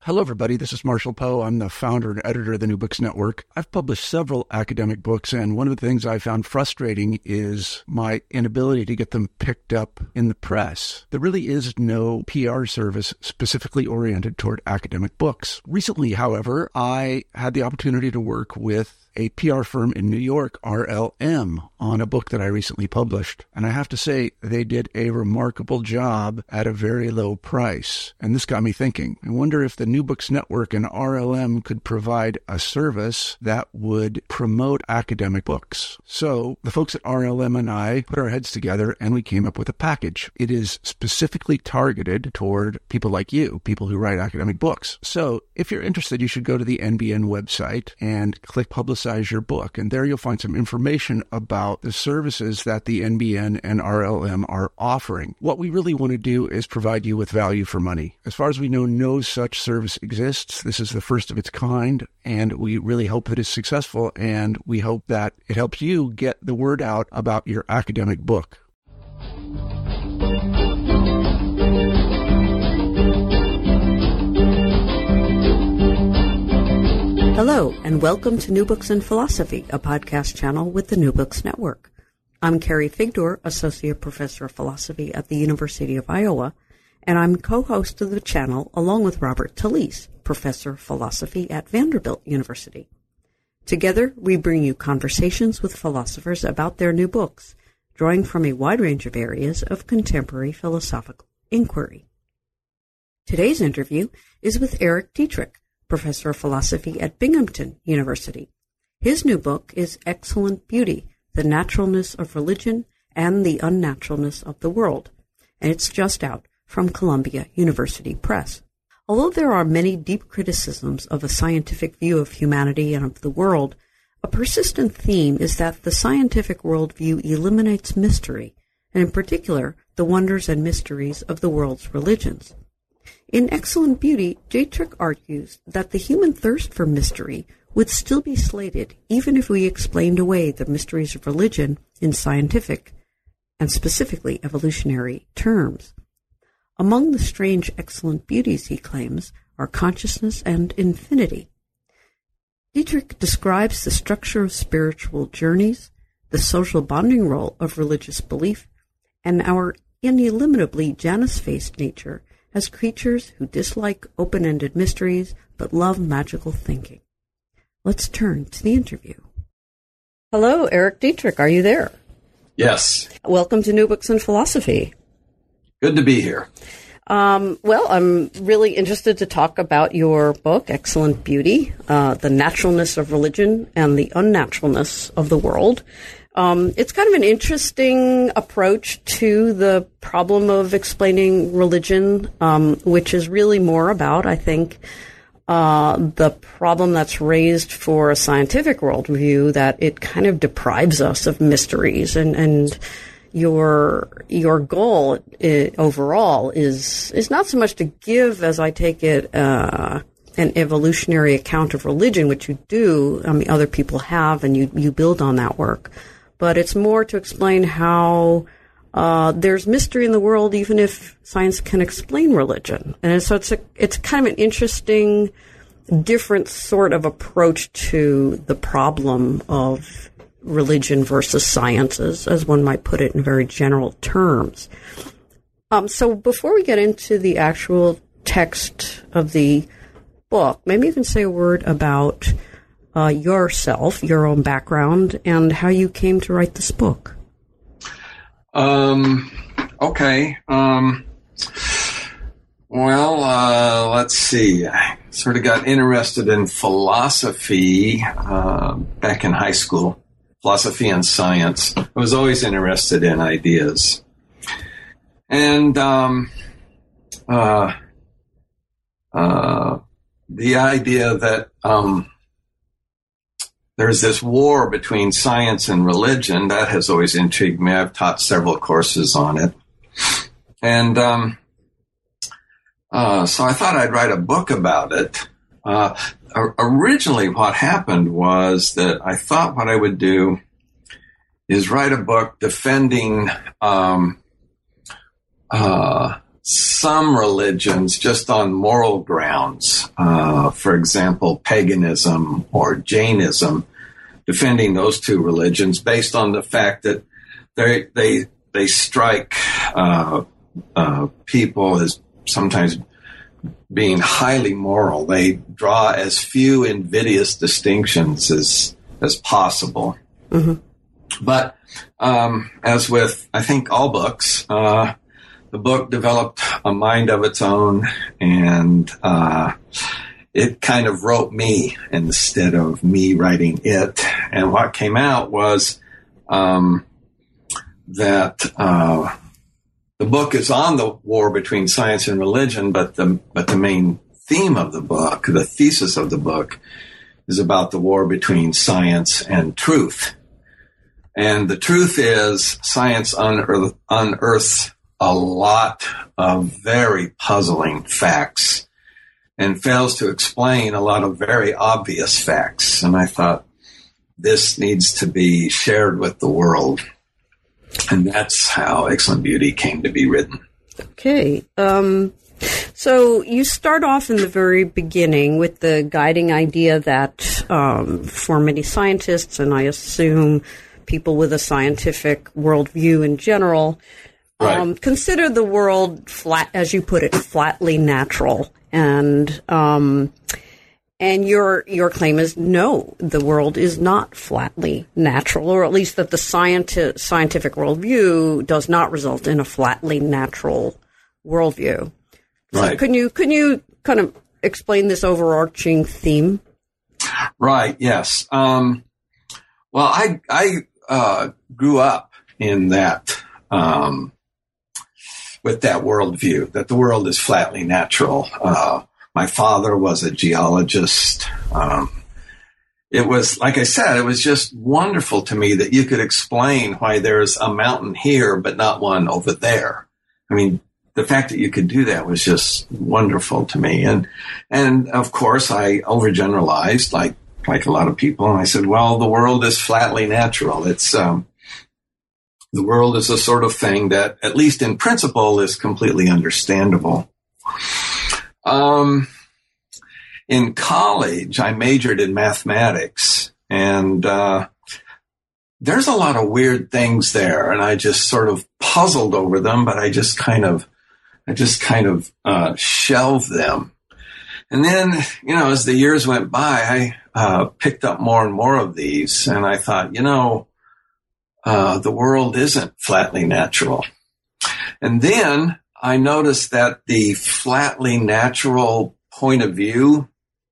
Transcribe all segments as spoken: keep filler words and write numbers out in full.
Hello, everybody. This is Marshall Poe. I'm the founder and editor of the New Books Network. I've published several academic books, and one of the things I found frustrating is my inability to get them picked up in the press. There really is no P R service specifically oriented toward academic books. Recently, however, I had the opportunity to work with a P R firm in New York, R L M, on a book that I recently published. And I have to say, they did a remarkable job at a very low price. And this got me thinking. I wonder if the New Books Network and R L M could provide a service that would promote academic books. So the folks at R L M and I put our heads together and we came up with a package. It is specifically targeted toward people like you, people who write academic books. So if you're interested, you should go to the N B N website and click Publicize your book, and there you'll find some information about the services that the N B N and R L M are offering. What we really want to do is provide you with value for money. As far as we know, no such service exists. This is the first of its kind, and we really hope that it's successful, and we hope that it helps you get the word out about your academic book. Hello, and welcome to New Books in Philosophy, a podcast channel with the New Books Network. I'm Carrie Figdor, Associate Professor of Philosophy at the University of Iowa, and I'm co-host of the channel along with Robert Talisse, Professor of Philosophy at Vanderbilt University. Together, we bring you conversations with philosophers about their new books, drawing from a wide range of areas of contemporary philosophical inquiry. Today's interview is with Eric Dietrich, Professor of Philosophy at Binghamton University. His new book is Excellent Beauty, The Naturalness of Religion and the Unnaturalness of the World, and it's just out from Columbia University Press. Although there are many deep criticisms of a scientific view of humanity and of the world, a persistent theme is that the scientific worldview eliminates mystery, and in particular, the wonders and mysteries of the world's religions. In Excellent Beauty, Dietrich argues that the human thirst for mystery would still be slated even if we explained away the mysteries of religion in scientific, and specifically evolutionary, terms. Among the strange excellent beauties, he claims, are consciousness and infinity. Dietrich describes the structure of spiritual journeys, the social bonding role of religious belief, and our inelimitably Janus-faced nature as creatures who dislike open-ended mysteries but love magical thinking. Let's turn to the interview. Hello, Eric Dietrich. Are you there? Yes. Welcome to New Books in Philosophy. Good to be here. Um, well, I'm really interested to talk about your book, Excellent Beauty, uh, The Naturalness of Religion and the Unnaturalness of the World. Um, it's kind of an interesting approach to the problem of explaining religion, um, which is really more about, I think, uh, the problem that's raised for a scientific worldview, that it kind of deprives us of mysteries. And, and your your goal uh, overall is is not so much to give, as I take it, uh, an evolutionary account of religion, which you do. I mean, other people have, and you you build on that work. But it's more to explain how uh, there's mystery in the world, even if science can explain religion. And so it's a, it's kind of an interesting, different sort of approach to the problem of religion versus sciences, as one might put it in very general terms. Um, so before we get into the actual text of the book, maybe you can say a word about Uh, yourself, your own background, and how you came to write this book. Um, okay. Um, well, uh, let's see. I sort of got interested in philosophy uh, back in high school, philosophy and science. I was always interested in ideas. And um, uh, uh, the idea that um, there's this war between science and religion, that has always intrigued me. I've taught several courses on it. And um, uh, so I thought I'd write a book about it. Uh, originally, what happened was that I thought what I would do is write a book defending um, uh, some religions just on moral grounds, uh, for example, paganism or Jainism, defending those two religions based on the fact that they they they strike uh, uh, people as sometimes being highly moral. They draw as few invidious distinctions as as possible. Mm-hmm. But um, as with, I think, all books, uh, the book developed a mind of its own, and uh, it kind of wrote me instead of me writing it. And what came out was um, that uh, the book is on the war between science and religion, but the but the main theme of the book, the thesis of the book, is about the war between science and truth. And the truth is, science unearth, unearths a lot of very puzzling facts and fails to explain a lot of very obvious facts. And I thought, this needs to be shared with the world. And that's how Excellent Beauty came to be written. Okay. Um, so you start off in the very beginning with the guiding idea that um, for many scientists, and I assume people with a scientific worldview in general, right. um, consider the world flat, as you put it, flatly natural. And um, and your your claim is no, the world is not flatly natural, or at least that the scienti- scientific worldview does not result in a flatly natural worldview. So right. Can you can you kind of explain this overarching theme? Right. Yes. Um, well, I I. Uh, grew up in that, um, with that worldview, that the world is flatly natural. Uh, my father was a geologist. Um, it was, like I said, it was just wonderful to me that you could explain why there's a mountain here, but not one over there. I mean, the fact that you could do that was just wonderful to me. And, and of course, I overgeneralized, like, like a lot of people. And I said, well, the world is flatly natural. It's, um, the world is a sort of thing that, at least in principle, is completely understandable. Um, in college, I majored in mathematics, and, uh, there's a lot of weird things there. And I just sort of puzzled over them, but I just kind of, I just kind of, uh, shelved them. And then, you know, as the years went by, I uh, picked up more and more of these, and I thought, you know, uh, the world isn't flatly natural. And then I noticed that the flatly natural point of view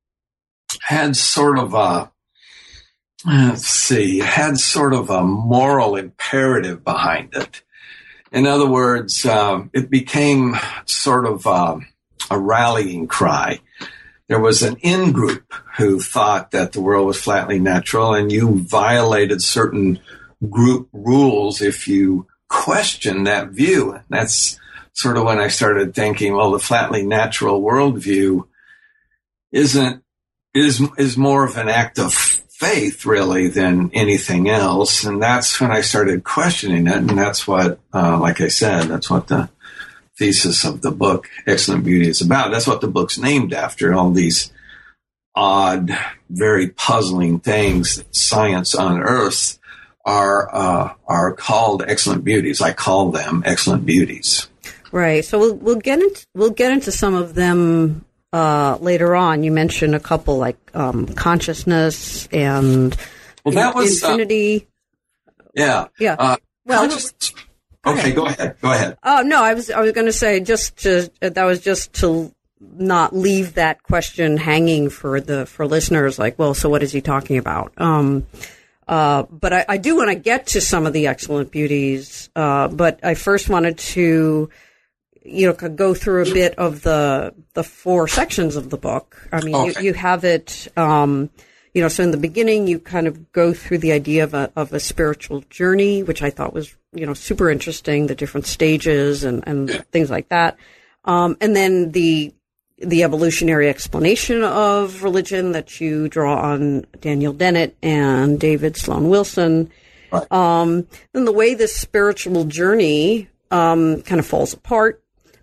had sort of a, let's see, had sort of a moral imperative behind it. In other words, um, it became sort of uh, a rallying cry. There was an in-group who thought that the world was flatly natural, and you violated certain group rules if you questioned that view. That's sort of when I started thinking, well, the flatly natural worldview isn't is is more of an act of faith, really, than anything else. And that's when I started questioning it, and that's what, uh, like I said, that's what the thesis of the book, Excellent Beauty, is about. That's what the book's named after, all these odd, very puzzling things that science unearths are uh, are called excellent beauties. I call them excellent beauties. Right. So we'll we'll get into we'll get into some of them uh, later on. You mentioned a couple like um, consciousness and well, that was infinity. Uh, yeah. Yeah. Uh, well. Okay, go ahead. Go ahead. Oh, no, I was I was going to say just to that was just to not leave that question hanging for the for listeners. Like, well, so what is he talking about? Um, uh, but I, I do want to get to some of the excellent beauties. Uh, but I first wanted to, you know, go through a bit of the the four sections of the book. I mean, okay. you, you have it. Um, You know, so in the beginning, you kind of go through the idea of a of a spiritual journey, which I thought was, you know, super interesting, the different stages and, and yeah. things like that. Um, and then the the evolutionary explanation of religion that you draw on Daniel Dennett and David Sloan Wilson. Right. Um, then the way this spiritual journey um, kind of falls apart.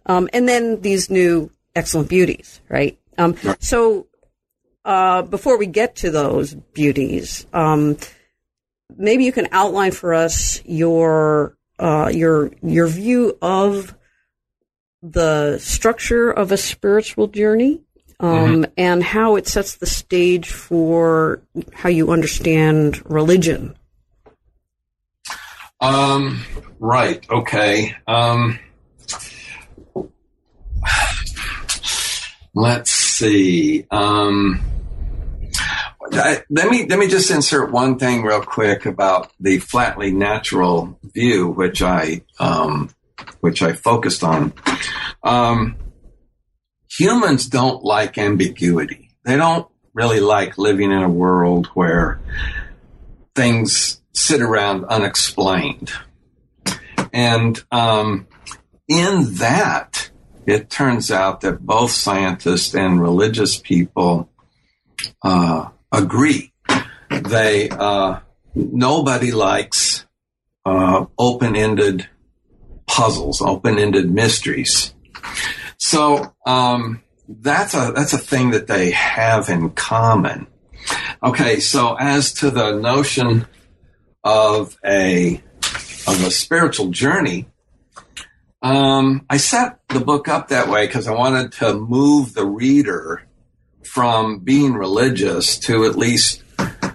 Um, and then these new excellent beauties, right? Um, right. So uh, before we get to those beauties, um, maybe you can outline for us your uh, your your view of the structure of a spiritual journey, um, mm-hmm. and how it sets the stage for how you understand religion. Um, right. Okay. Um, let's see. Um, I, let me, let me just insert one thing real quick about the flatly natural view, which I, um, which I focused on. Um, humans don't like ambiguity. They don't really like living in a world where things sit around unexplained. And um, in that, it turns out that both scientists and religious people uh, agree. They uh, nobody likes uh, open-ended puzzles, open-ended mysteries. So um, that's a that's a thing that they have in common. Okay, so as to the notion of a of a spiritual journey, um, I set the book up that way because I wanted to move the reader from being religious to at least,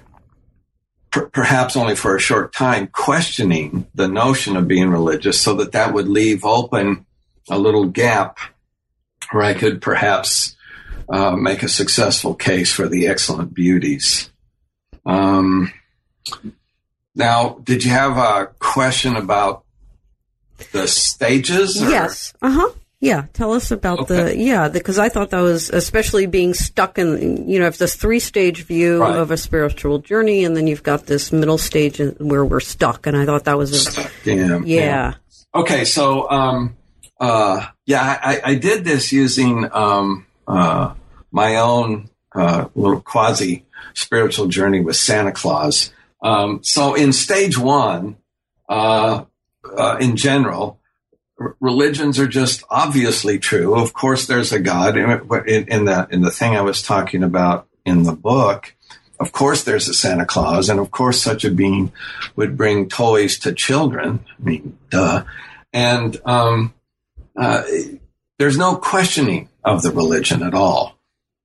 per- perhaps only for a short time, questioning the notion of being religious, so that that would leave open a little gap where I could perhaps uh, make a successful case for the excellent beauties. Um, Now, did you have a question about the stages? Or? Yes. Uh-huh. Yeah. Tell us about okay. the, yeah, because I thought that was, especially being stuck in, you know, if this three-stage view right. of a spiritual journey, and then you've got this middle stage where we're stuck, and I thought that was a, stuck, yeah, yeah. yeah. Okay. So, um, uh, yeah, I, I did this using, um, uh, my own, uh, little quasi spiritual journey with Santa Claus. Um, so in stage one, uh, uh, in general, r- religions are just obviously true. Of course, there's a God. In, in the in the thing I was talking about in the book, of course, there's a Santa Claus, and of course, such a being would bring toys to children. I mean, duh. And um, uh, there's no questioning of the religion at all.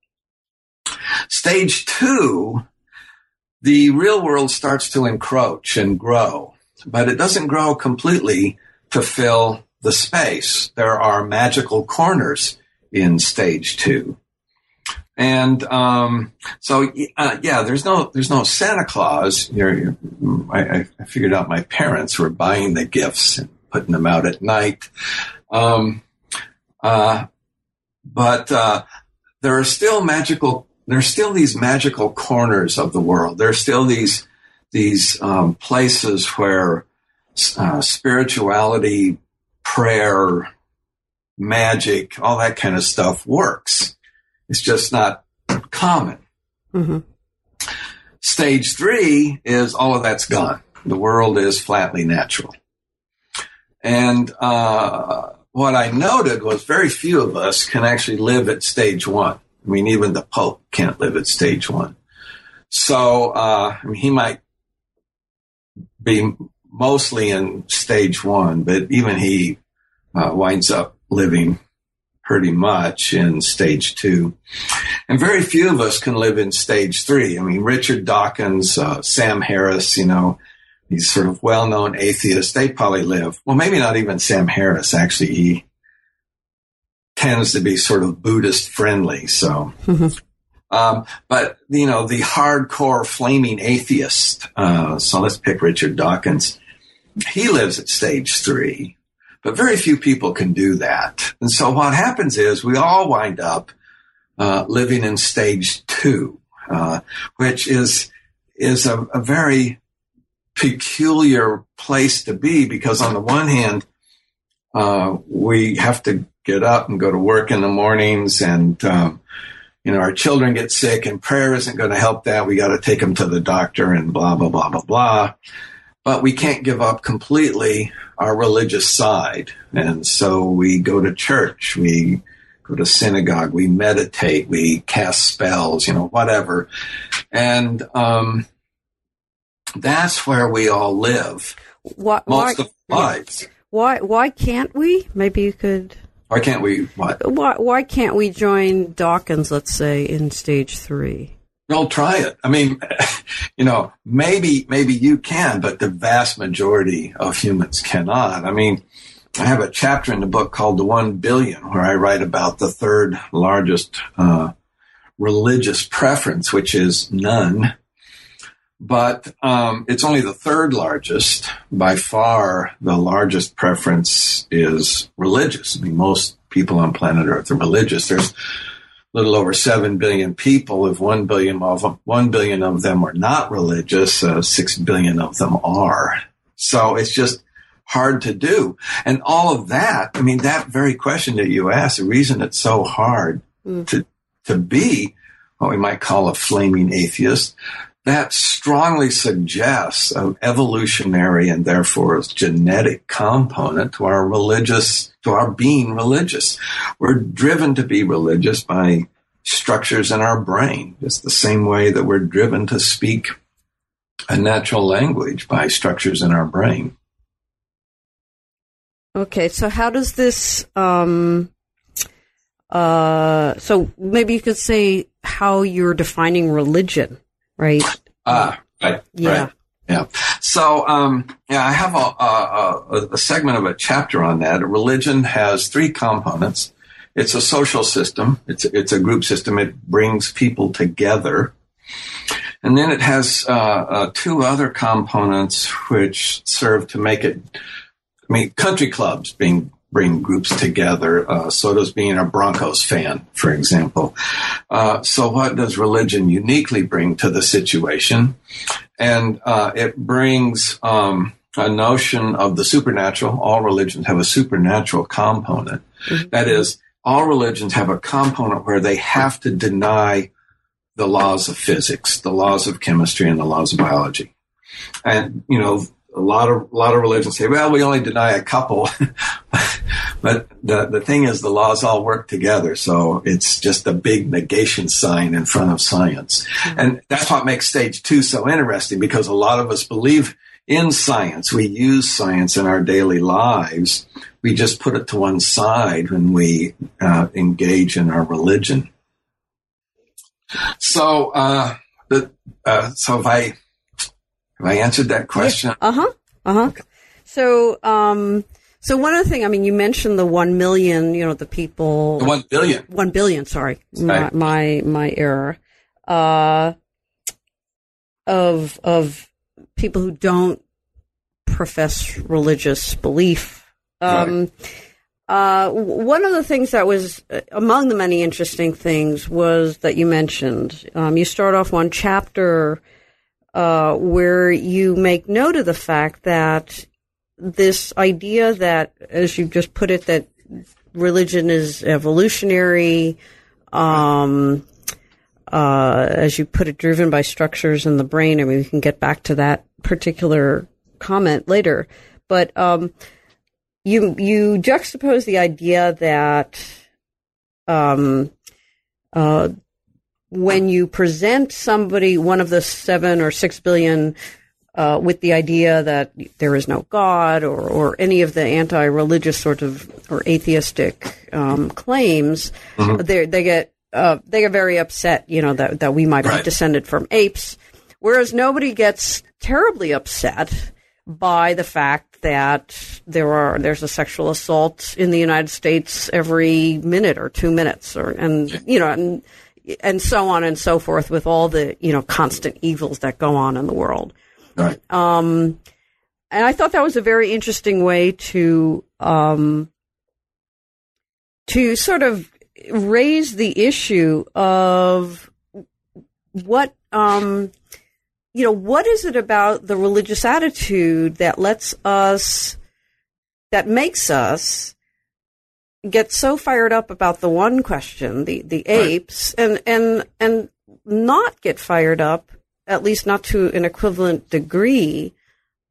Stage two. The real world starts to encroach and grow, but it doesn't grow completely to fill the space. There are magical corners in stage two. And um, so, uh, yeah, there's no there's no Santa Claus. You're, you're, I, I figured out my parents were buying the gifts and putting them out at night. Um, uh, but uh, there are still magical There's still these magical corners of the world. There's still these these um, places where uh, spirituality, prayer, magic, all that kind of stuff works. It's just not common. Mm-hmm. Stage three is all of that's gone. The world is flatly natural. And uh, what I noted was very few of us can actually live at stage one. I mean, even the Pope can't live at stage one. So, uh, I mean, he might be mostly in stage one, but even he uh, winds up living pretty much in stage two. And very few of us can live in stage three. I mean, Richard Dawkins, uh, Sam Harris, you know, these sort of well-known atheists, they probably live. Well, maybe not even Sam Harris. Actually, he tends to be sort of Buddhist friendly. So, mm-hmm. um, but you know, the hardcore flaming atheist. Uh, so let's pick Richard Dawkins. He lives at stage three, but very few people can do that. And so what happens is we all wind up uh, living in stage two, uh, which is is a, a very peculiar place to be, because on the one hand, uh, we have to get up and go to work in the mornings, and, um, you know, our children get sick and prayer isn't going to help that. We got to take them to the doctor and blah, blah, blah, blah, blah. but we can't give up completely our religious side. And so we go to church, we go to synagogue, we meditate, we cast spells, you know, whatever. And um, that's where we all live why, most why, of our lives. Why, why can't we? Maybe you could... Why can't we, what? Why, why can't we join Dawkins, let's say, in stage three? Well, try it. I mean, you know, maybe, maybe you can, but the vast majority of humans cannot. I mean, I have a chapter in the book called The One Billion, where I write about the third largest uh, religious preference, which is none. But um, it's only the third largest. By far, the largest preference is religious. I mean, most people on planet Earth are religious. There's a little over seven billion people. If one billion of them, one billion of them are not religious, uh, six billion of them are. So it's just hard to do. And all of that, I mean, that very question that you asked, the reason it's so hard mm. to to be what we might call a flaming atheist, that strongly suggests an evolutionary and therefore a genetic component to our religious, to our being religious. We're driven to be religious by structures in our brain. It's the same way that we're driven to speak a natural language by structures in our brain. Okay, so how does this, um, uh, so maybe you could say how you're defining religion. Right. Ah, right. Yeah. Right. Yeah. So, um, yeah, I have a, a, a segment of a chapter on that. Religion has three components. It's a social system. It's, it's a group system. It brings people together. And then it has uh, uh, two other components which serve to make it, I mean, country clubs being bring groups together. Uh, so does being a Broncos fan, for example. Uh, so what does religion uniquely bring to the situation? And uh, it brings um, a notion of the supernatural. All religions have a supernatural component. Mm-hmm. That is, all religions have a component where they have to deny the laws of physics, the laws of chemistry, and the laws of biology. And, you know, a lot of, a lot of religions say, well, we only deny a couple. But the, the thing is, the laws all work together. So it's just a big negation sign in front of science. Mm-hmm. And that's what makes stage two so interesting, because a lot of us believe in science. We use science in our daily lives. We just put it to one side when we uh, engage in our religion. So, uh, the, uh, so if I, have I answered that question? Yeah. Uh-huh. Uh-huh. Okay. So, um, so one other thing, I mean, you mentioned the one million, you know, the people. The one billion. One billion, sorry. My, my, my error. Uh, of, of people who don't profess religious belief. Um, Right. Uh, one of the things that was uh, among the many interesting things was that you mentioned, um, you start off one chapter, uh, where you make note of the fact that this idea that, as you just put it, that religion is evolutionary, um, uh, as you put it, driven by structures in the brain. I mean, we can get back to that particular comment later, but, um, You you juxtapose the idea that um, uh, when you present somebody, one of the seven or six billion, uh, with the idea that there is no God or, or any of the anti-religious sort of or atheistic um, claims, mm-hmm. they they get uh, they get very upset. You know that that we might right. be descended from apes, whereas nobody gets terribly upset by the fact that there are there's a sexual assault in the United States every minute or two minutes, or and you know and and so on and so forth, with all the you know constant evils that go on in the world. Right. Um, and I thought that was a very interesting way to um to sort of raise the issue of what um. You know, what is it about the religious attitude that lets us, that makes us get so fired up about the one question, the, the apes, right. and, and, and not get fired up, at least not to an equivalent degree,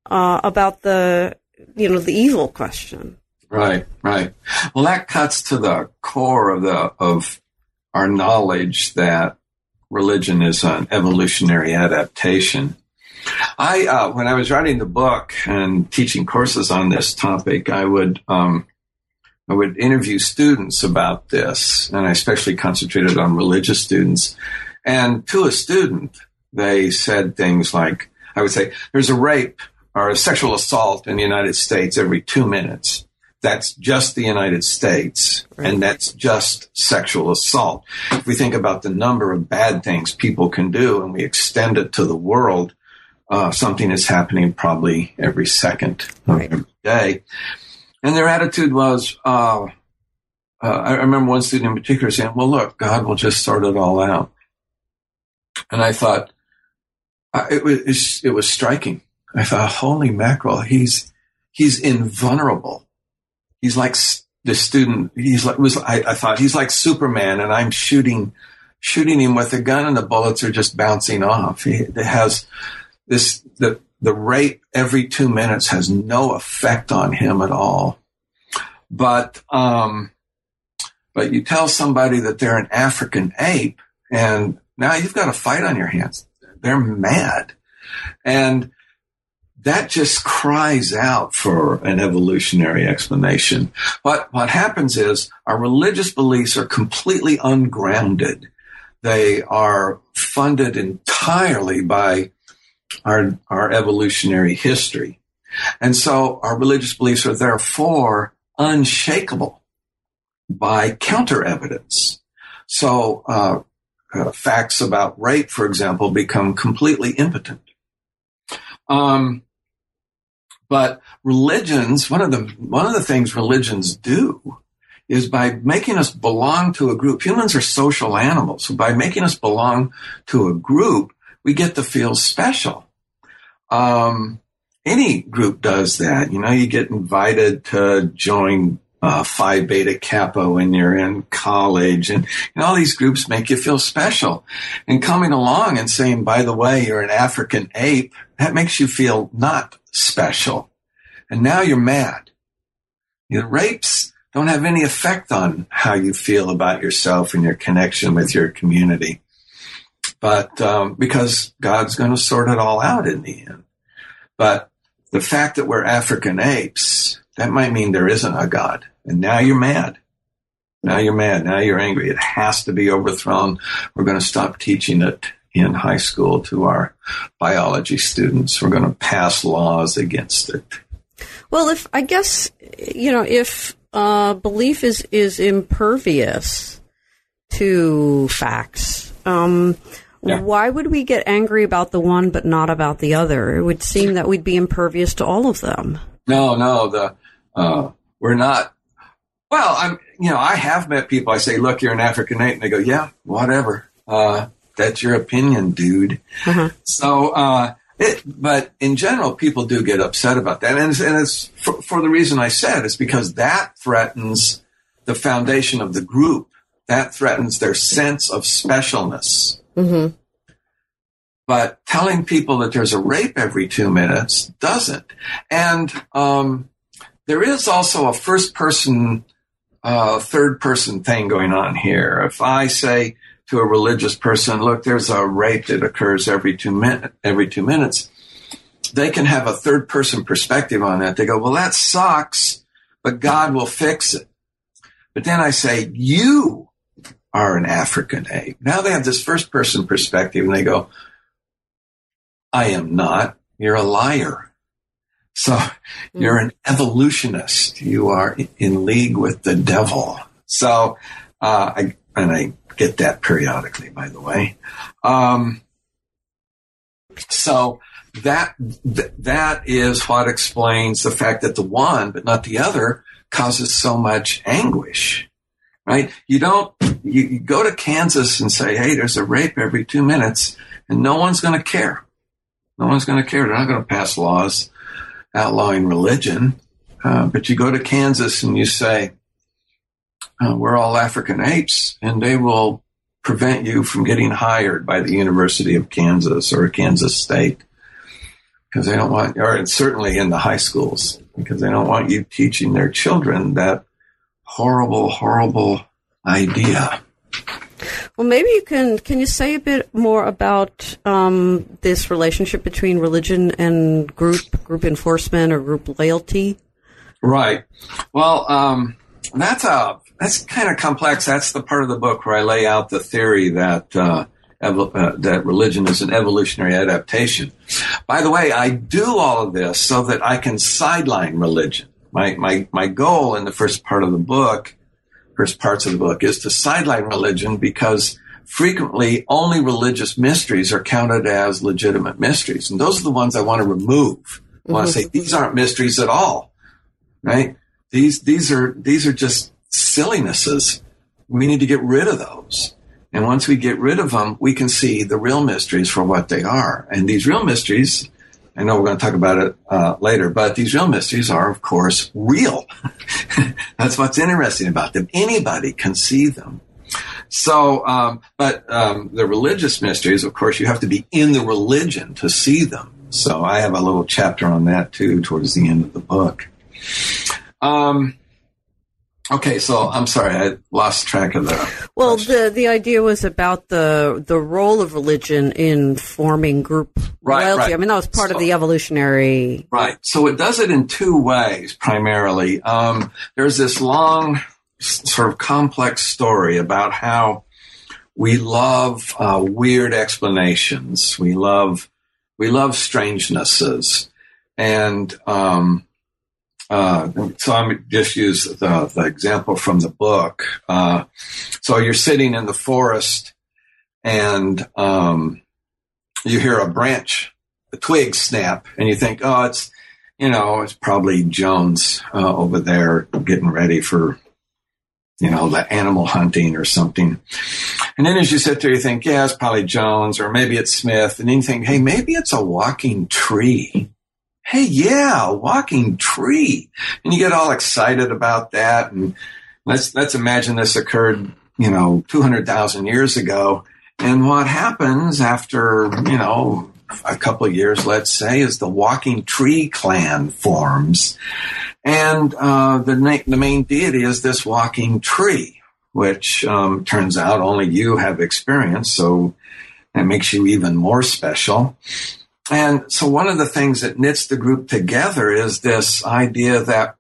uh, about the, you know, the evil question. Right, right. Well, that cuts to the core of the of our knowledge that religion is an evolutionary adaptation. I, uh, when I was writing the book and teaching courses on this topic, I would, um, I would interview students about this, and I especially concentrated on religious students. And to a student, they said things like, I would say, there's a rape or a sexual assault in the United States every two minutes. That's just the United States, right. And that's just sexual assault. If we think about the number of bad things people can do and we extend it to the world, uh, something is happening probably every second right. of every day. And their attitude was, uh, uh, I remember one student in particular saying, well, look, God will just sort it all out. And I thought, uh, it was, it was striking. I thought, holy mackerel, he's, he's invulnerable. He's like the student. He's like was. I, I thought he's like Superman, and I'm shooting, shooting him with a gun, and the bullets are just bouncing off. He it has this the the rate every two minutes has no effect on him at all. But um, but you tell somebody that they're an African ape, and now you've got a fight on your hands. They're mad, and that just cries out for an evolutionary explanation. What, what happens is our religious beliefs are completely ungrounded. They are funded entirely by our, our evolutionary history. And so our religious beliefs are therefore unshakable by counter evidence. So, uh, uh, facts about rape, for example, become completely impotent. Um, But religions, one of the one of the things religions do is by making us belong to a group. Humans are social animals. So by making us belong to a group, we get to feel special. Um, any group does that. You know, you get invited to join uh, Phi Beta Kappa when you're in college, and you know, all these groups make you feel special. And coming along and saying, by the way, you're an African ape, that makes you feel not special. And now you're mad. You know, rapes don't have any effect on how you feel about yourself and your connection with your community. But um, because God's going to sort it all out in the end. But the fact that we're African apes, that might mean there isn't a God. And now you're mad. Now you're mad. Now you're angry. It has to be overthrown. We're going to stop teaching it in high school to our biology students. We're going to pass laws against it. Well, if I guess, you know, if uh, belief is, is impervious to facts, um, yeah. why would we get angry about the one but not about the other? It would seem that we'd be impervious to all of them. No, no, the uh, we're not. Well, I'm, you know, I have met people. I say, look, you're an African ape. And they go, yeah, whatever. Uh, that's your opinion, dude. Uh-huh. So, uh, it, but in general, people do get upset about that. And it's, and it's for, for the reason I said, it's because that threatens the foundation of the group. That threatens their sense of specialness. Mm-hmm. But telling people that there's a rape every two minutes doesn't. And, um, there is also a first person, uh, third person thing going on here. If I say to a religious person, look, there's a rape that occurs every two minutes, every two minutes, they can have a third person perspective on that. They go, well, that sucks, but God will fix it. But then I say, you are an African ape. Now they have this first person perspective and they go, I am not. You're a liar. So you're an evolutionist. You are in league with the devil. So, uh, I, and I get that periodically, by the way. Um, so that, th- that is what explains the fact that the one, but not the other, causes so much anguish, right? You don't, you, you go to Kansas and say, hey, there's a rape every two minutes and no one's going to care. No one's going to care. They're not going to pass laws outlawing religion. Uh, but you go to Kansas and you say, uh, we're all African apes, and they will prevent you from getting hired by the University of Kansas or Kansas State. because they don't want, or certainly in the high schools, because they don't want you teaching their children that horrible, horrible idea. Well, maybe you can, can you say a bit more about um, this relationship between religion and group, group enforcement or group loyalty? Right. Well, um, that's a, that's kind of complex. That's the part of the book where I lay out the theory that, uh, evo- uh, that religion is an evolutionary adaptation. By the way, I do all of this so that I can sideline religion. My, my, my goal in the first part of the book, first parts of the book, is to sideline religion because frequently only religious mysteries are counted as legitimate mysteries. And those are the ones I want to remove. I want to say these aren't mysteries at all, right? These, these are, these are just sillinesses. We need to get rid of those. And once we get rid of them, we can see the real mysteries for what they are. And these real mysteries, I know we're going to talk about it uh, later, but these real mysteries are, of course, real. That's what's interesting about them. Anybody can see them. So, um, but um, the religious mysteries, of course, you have to be in the religion to see them. So I have a little chapter on that, too, towards the end of the book. Um, okay, so I'm sorry, I lost track of the Well, question. the the idea was about the the role of religion in forming group right, loyalty. Right. I mean, that was part so, of the evolutionary. Right. So it does it in two ways, primarily. Um, there's this long, sort of complex story about how we love uh, weird explanations. We love we love strangenesses, and um, Uh, so I'm just use the, the example from the book. Uh, so you're sitting in the forest and, um, you hear a branch, a twig snap, and you think, oh, it's, you know, it's probably Jones, uh, over there getting ready for, you know, the animal hunting or something. And then as you sit there, you think, yeah, it's probably Jones, or maybe it's Smith. And then you think, hey, maybe it's a walking tree. Hey, yeah, a walking tree. And you get all excited about that. And let's, let's imagine this occurred, you know, two hundred thousand years ago. And what happens after, you know, a couple of years, let's say, is the walking tree clan forms. And, uh, the, na- the main deity is this walking tree, which, um, turns out only you have experienced. So that makes you even more special. And so one of the things that knits the group together is this idea that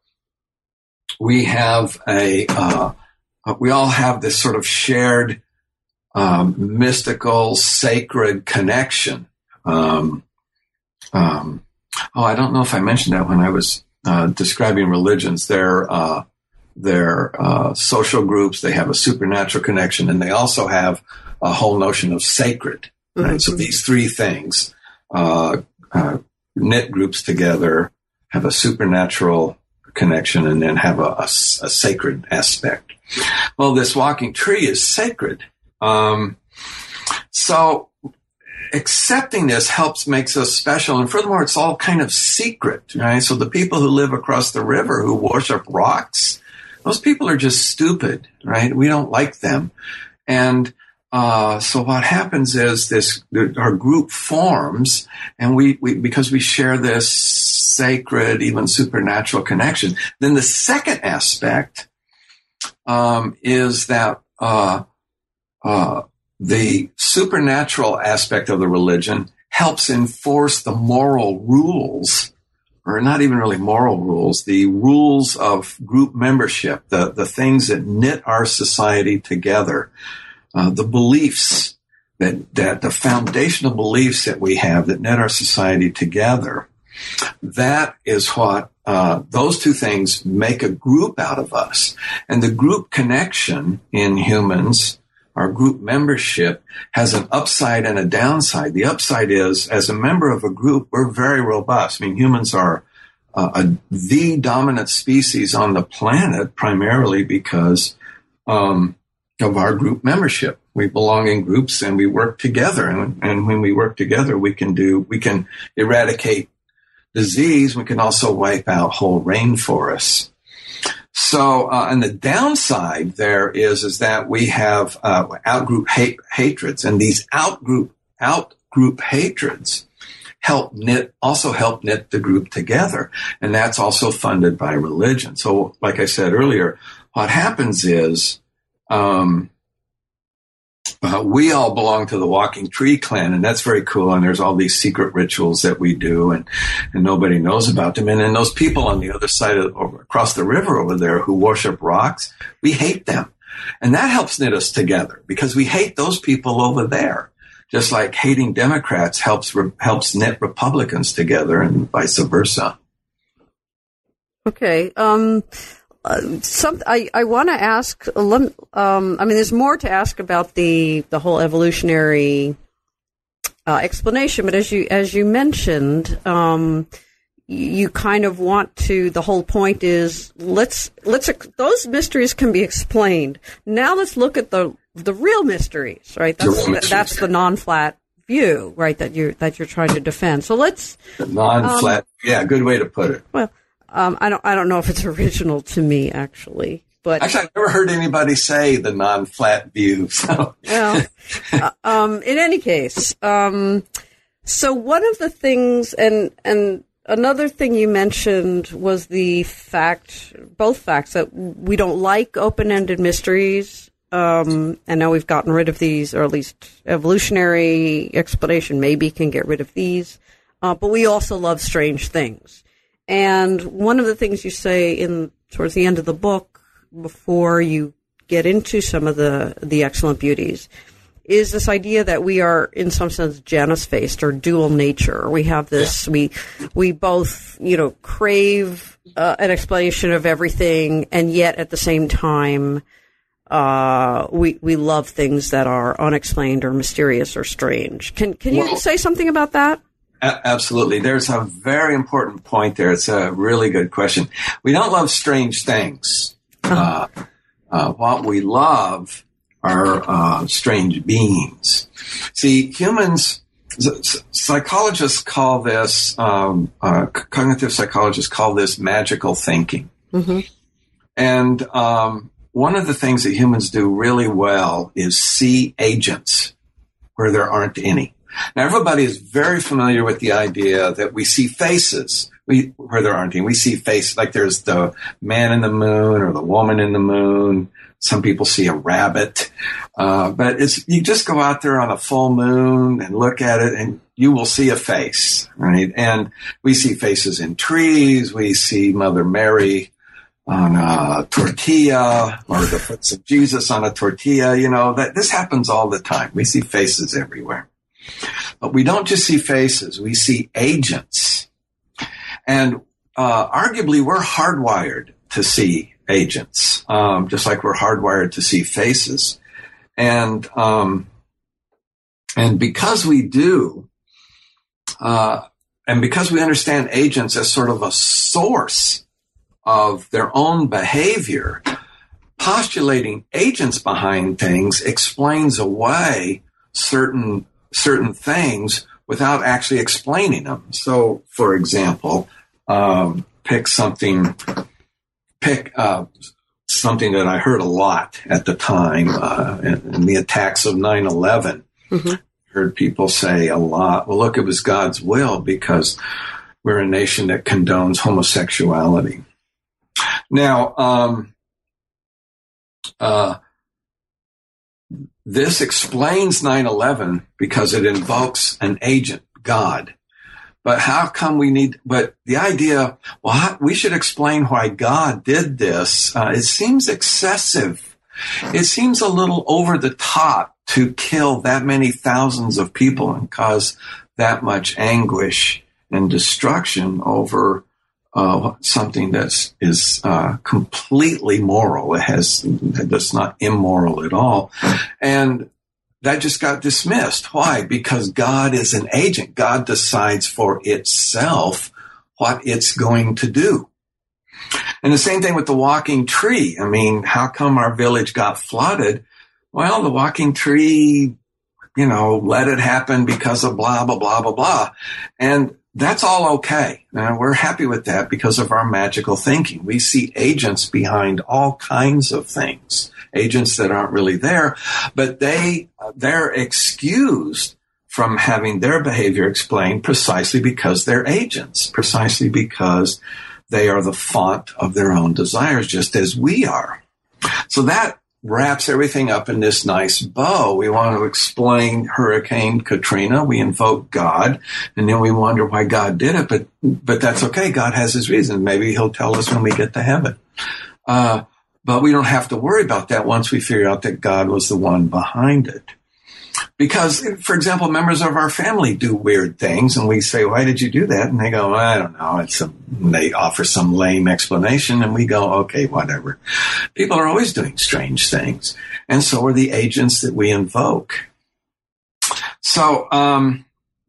we have a, uh, we all have this sort of shared, um, mystical, sacred connection. Um, um, oh, I don't know if I mentioned that when I was, uh, describing religions. They're, uh, they're, uh, social groups. They have a supernatural connection, and they also have a whole notion of sacred. Right? Mm-hmm. So these three things, Uh, uh, knit groups together, have a supernatural connection, and then have a, a, a sacred aspect. Well, this walking tree is sacred. Um, so accepting this helps makes us special. And furthermore, it's all kind of secret, right? So the people who live across the river who worship rocks, those people are just stupid, right? We don't like them. And Uh, so what happens is this, our group forms, and we, we, because we share this sacred, even supernatural connection. Then the second aspect, um, is that, uh, uh, the supernatural aspect of the religion helps enforce the moral rules, or not even really moral rules, the rules of group membership, the, the things that knit our society together. Uh, the beliefs that, that the foundational beliefs that we have that knit our society together, that is what, uh, those two things make a group out of us. And the group connection in humans, our group membership, has an upside and a downside. The upside is, as a member of a group, we're very robust. I mean, humans are uh, a, the dominant species on the planet, primarily because, um, of our group membership. We belong in groups and we work together. And, and when we work together, we can do, we can eradicate disease. We can also wipe out whole rainforests. So, uh, and the downside there is, is that we have, uh, outgroup hate, hatreds, and these outgroup, outgroup hatreds help knit, also help knit the group together. And that's also funded by religion. So like I said earlier, what happens is, um, Uh, we all belong to the Walking Tree clan, and that's very cool. And there's all these secret rituals that we do, and, and nobody knows about them. And then those people on the other side of, or across the river over there who worship rocks, we hate them. And that helps knit us together because we hate those people over there. Just like hating Democrats helps, re- helps knit Republicans together and vice versa. Okay. Um, Uh, some, I, I want to ask, um, I mean, there's more to ask about the, the whole evolutionary uh, explanation, but as you, as you mentioned, um, you kind of want to, the whole point is, let's, let's, those mysteries can be explained. Now let's look at the, the real mysteries, right? That's, mysteries. that's the non-flat view, right, that you're, that you're trying to defend. So let's. The non-flat, um, yeah, good way to put it. Well, Um, I don't. I don't know if it's original to me, actually. But actually, I've never heard anybody say the non-flat view. So. Well, uh, um, in any case, um, so one of the things, and and another thing you mentioned was the fact, both facts that we don't like open-ended mysteries, um, and now we've gotten rid of these, or at least evolutionary explanation maybe can get rid of these, uh, but we also love strange things. And one of the things you say in towards the end of the book, before you get into some of the, the excellent beauties, is this idea that we are, in some sense, Janus-faced or dual nature. We have this, yeah. we we both, you know, crave uh, an explanation of everything, and yet at the same time, uh, we we love things that are unexplained or mysterious or strange. Can can you well, say something about that? Absolutely. There's a very important point there. It's a really good question. We don't love strange things. Uh, uh, what we love are uh, strange beings. See, humans, psychologists call this, um, uh, cognitive psychologists call this magical thinking. Mm-hmm. And um, one of the things that humans do really well is see agents where there aren't any. Now, everybody is very familiar with the idea that we see faces we, where there aren't any. We see faces, like there's the man in the moon or the woman in the moon. Some people see a rabbit. Uh, but it's, you just go out there on a full moon and look at it and you will see a face, right? And we see faces in trees. We see Mother Mary on a tortilla or the foot of Jesus on a tortilla. You know, that this happens all the time. We see faces everywhere. But we don't just see faces, we see agents. And uh, arguably, we're hardwired to see agents, um, just like we're hardwired to see faces. And um, and because we do, uh, and because we understand agents as sort of a source of their own behavior, postulating agents behind things explains away certain certain things without actually explaining them. So, for example, um, pick something, pick uh, something that I heard a lot at the time uh, in, in the attacks of nine eleven. Mm-hmm. Heard people say a lot, well, look, it was God's will because we're a nation that condones homosexuality. Now, um, uh, this explains nine eleven because it invokes an agent, God. But how come we need, but the idea, well, how, we should explain why God did this. Uh, it seems excessive. It seems a little over the top to kill that many thousands of people and cause that much anguish and destruction over Uh, something that's is uh, completely moral. It has that's not immoral at all, and that just got dismissed. Why? Because God is an agent. God decides for itself what it's going to do. And the same thing with the walking tree. I mean, how come our village got flooded? Well, the walking tree, you know, let it happen because of blah blah blah blah blah, and that's all okay. And we're happy with that because of our magical thinking. We see agents behind all kinds of things, agents that aren't really there, but they, they're excused from having their behavior explained precisely because they're agents, precisely because they are the font of their own desires, just as we are. So that wraps everything up in this nice bow. We want to explain Hurricane Katrina. We invoke God, and then we wonder why God did it. But but that's okay. God has his reason. Maybe he'll tell us when we get to heaven. Uh, but we don't have to worry about that once we figure out that God was the one behind it. Because, for example, members of our family do weird things, and we say, why did you do that? And they go, well, I don't know. It's a, they offer some lame explanation, and we go, okay, whatever. People are always doing strange things, and so are the agents that we invoke. So, um,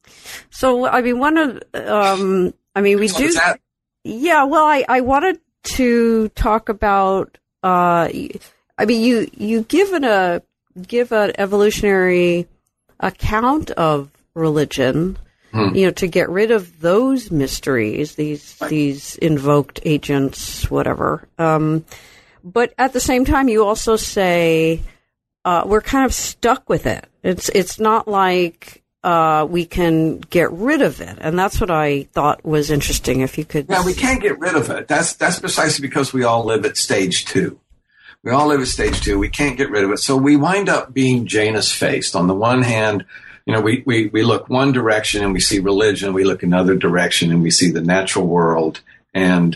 so I mean, one of, um, I mean, we do, that? yeah. Well, I, I wanted to talk about, uh, I mean, you you given a. give an evolutionary account of religion, hmm. you know, to get rid of those mysteries, these right. these invoked agents, whatever. Um, but at the same time, you also say uh, we're kind of stuck with it. It's it's not like uh, we can get rid of it, and that's what I thought was interesting. If you could, yeah, we can't get rid of it. That's that's precisely because we all live at stage two. We all live at stage two. We can't get rid of it. So we wind up being Janus-faced. On the one hand, you know, we, we, we look one direction and we see religion. We look another direction and we see the natural world and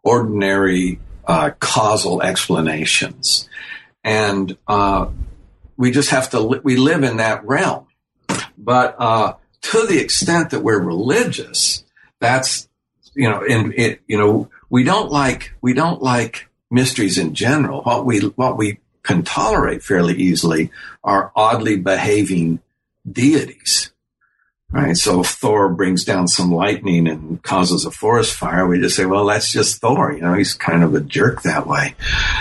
ordinary uh, causal explanations. And uh, we just have to, li- we live in that realm. But uh, to the extent that we're religious, that's, you know, in it, you know, we don't like, we don't like, mysteries in general. What we what we can tolerate fairly easily are oddly behaving deities, right? So if Thor brings down some lightning and causes a forest fire, we just say, well, that's just Thor. You know, he's kind of a jerk that way.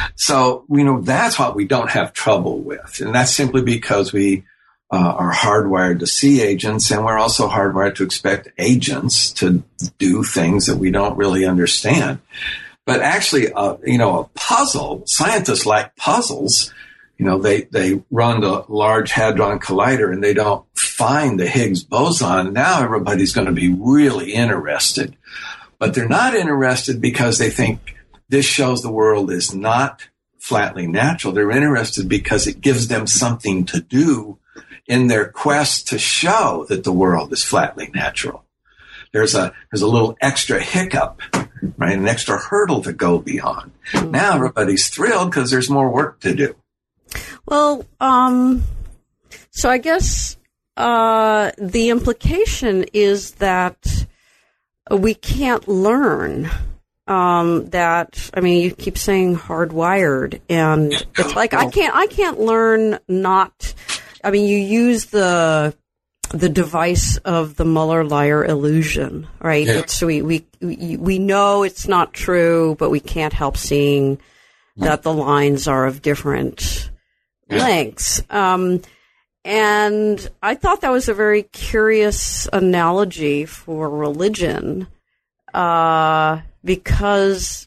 So, you know, that's what we don't have trouble with. And that's simply because we uh, are hardwired to see agents, and we're also hardwired to expect agents to do things that we don't really understand. But actually, uh, you know, a puzzle, scientists like puzzles. You know, they, they run the Large Hadron Collider and they don't find the Higgs boson. Now everybody's going to be really interested. But they're not interested because they think this shows the world is not flatly natural. They're interested because it gives them something to do in their quest to show that the world is flatly natural. There's a there's a little extra hiccup, right? An extra hurdle to go beyond. Mm-hmm. Now everybody's thrilled because there's more work to do. Well, um, so I guess uh, the implication is that we can't learn. Um, that I mean, you keep saying hardwired, and it's like I can't I can't learn not. I mean, you use the. the device of the Muller-Lyer illusion, right? Yeah. It's, we, we, we know it's not true, but we can't help seeing that the lines are of different yeah. lengths. Um, and I thought that was a very curious analogy for religion, uh, because,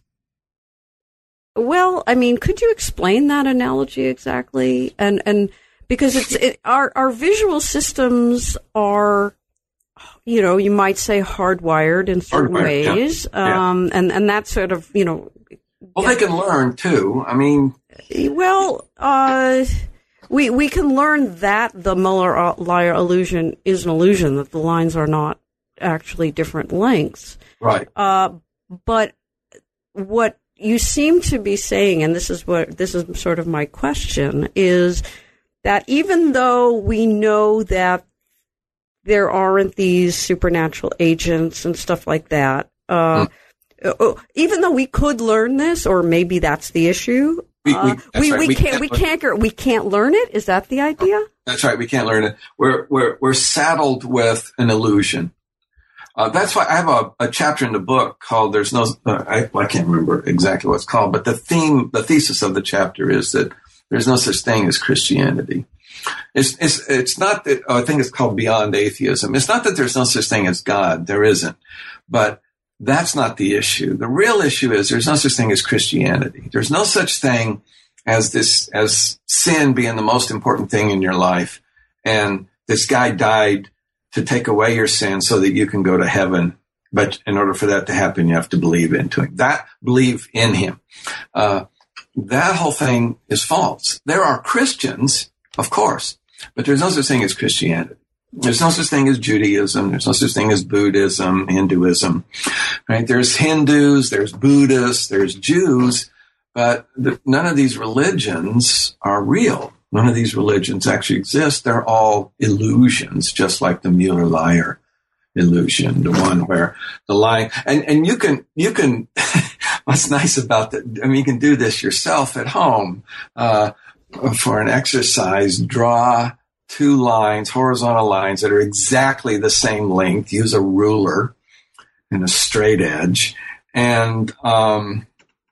well, I mean, could you explain that analogy exactly? And, and, Because it's it, our our visual systems are, you know, you might say hardwired in certain hardwired, ways, yeah. Um, yeah. and and that sort of, you know. Well, they can learn too. I mean, well, uh, we we can learn that the Muller-Lyer illusion is an illusion, that the lines are not actually different lengths, right? Uh, but what you seem to be saying, and this is what this is sort of my question, is that even though we know that there aren't these supernatural agents and stuff like that, uh, mm. even though we could learn this, or maybe that's the issue, we, uh, we, we, right. we, we can't, we can't, we can't learn it. Is that the idea? That's right. We can't learn it. We're, we're, we're saddled with an illusion. Uh, that's why I have a, a chapter in the book called "There's No." Uh, I, I can't remember exactly what it's called, but the theme, the thesis of the chapter is that there's no such thing as Christianity. It's it's it's not that. Oh, I think it's called Beyond Atheism. It's not that there's no such thing as God. There isn't, but that's not the issue. The real issue is there's no such thing as Christianity. There's no such thing as this as sin being the most important thing in your life, and this guy died to take away your sin so that you can go to heaven. But in order for that to happen, you have to believe into him. That believe in him. Uh, that whole thing is false. There are Christians, of course, but there's no such thing as Christianity. There's no such thing as Judaism. There's no such thing as Buddhism, Hinduism, right? There's Hindus, there's Buddhists, there's Jews, but the, none of these religions are real. None of these religions actually exist. They're all illusions, just like the Mueller-Lyer illusion, the one where the line, and, and you can, you can, what's nice about that, I mean, you can do this yourself at home, uh, for an exercise, draw two lines, horizontal lines that are exactly the same length, use a ruler and a straight edge, and, um,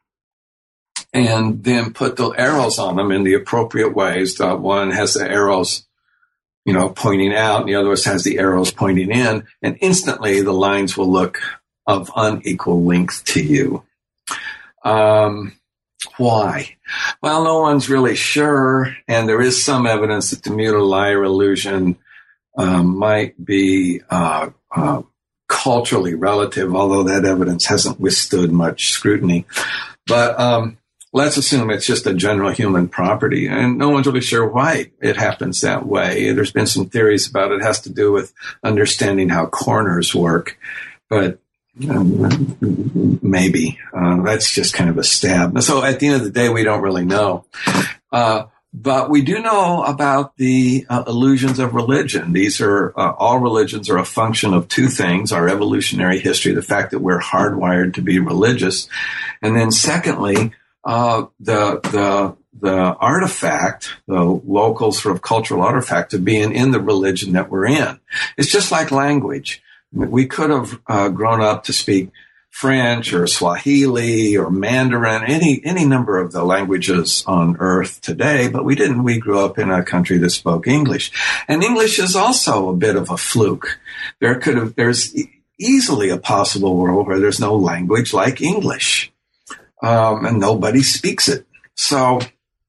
and then put the arrows on them in the appropriate ways. The one has the arrows, you know, pointing out, and the other one has the arrows pointing in, and instantly the lines will look of unequal length to you. Um, why? Well, no one's really sure, and there is some evidence that the Mueller-Lyer illusion um, might be uh, uh, culturally relative, although that evidence hasn't withstood much scrutiny. But um, let's assume it's just a general human property, and no one's really sure why it happens that way. There's been some theories about it. It has to do with understanding how corners work, but um, maybe uh, that's just kind of a stab. So at the end of the day, we don't really know. Uh, but we do know about the uh, illusions of religion. These are, uh, all religions are a function of two things: our evolutionary history, the fact that we're hardwired to be religious, and then secondly, Uh, the, the, the artifact, the local sort of cultural artifact of being in the religion that we're in. It's just like language. We could have uh, grown up to speak French or Swahili or Mandarin, any, any number of the languages on earth today, but we didn't. We grew up in a country that spoke English. And English is also a bit of a fluke. There could have, there's easily a possible world where there's no language like English. Um, and nobody speaks it. So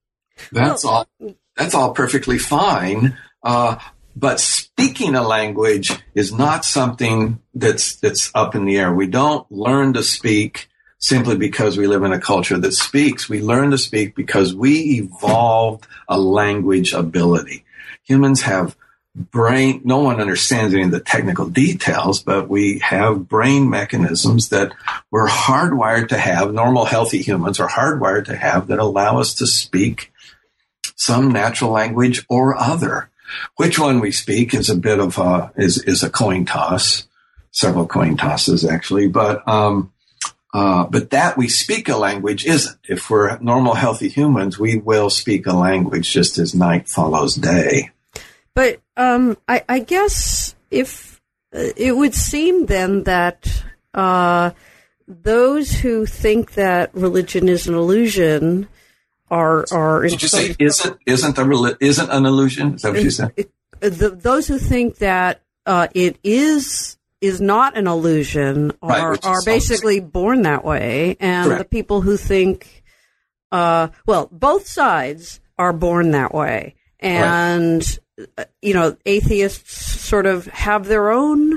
that's all, that's all perfectly fine. Uh, but speaking a language is not something that's, that's up in the air. We don't learn to speak simply because we live in a culture that speaks. We learn to speak because we evolved a language ability. Humans have brain, no one understands any of the technical details, but we have brain mechanisms that we're hardwired to have, normal healthy humans are hardwired to have, that allow us to speak some natural language or other. Which one we speak is a bit of a, is, is a coin toss, several coin tosses actually, but, um, uh, but that we speak a language isn't. If we're normal healthy humans, we will speak a language just as night follows day. But um, I, I guess if uh, it would seem then that uh, those who think that religion is an illusion are are. Did you say isn't isn't a isn't an illusion? Is that what you said? It, the, those who think that uh, it is is not an illusion are right, are basically born that way, and correct. The people who think, uh, well, both sides are born that way, and. Right. You know, atheists sort of have their own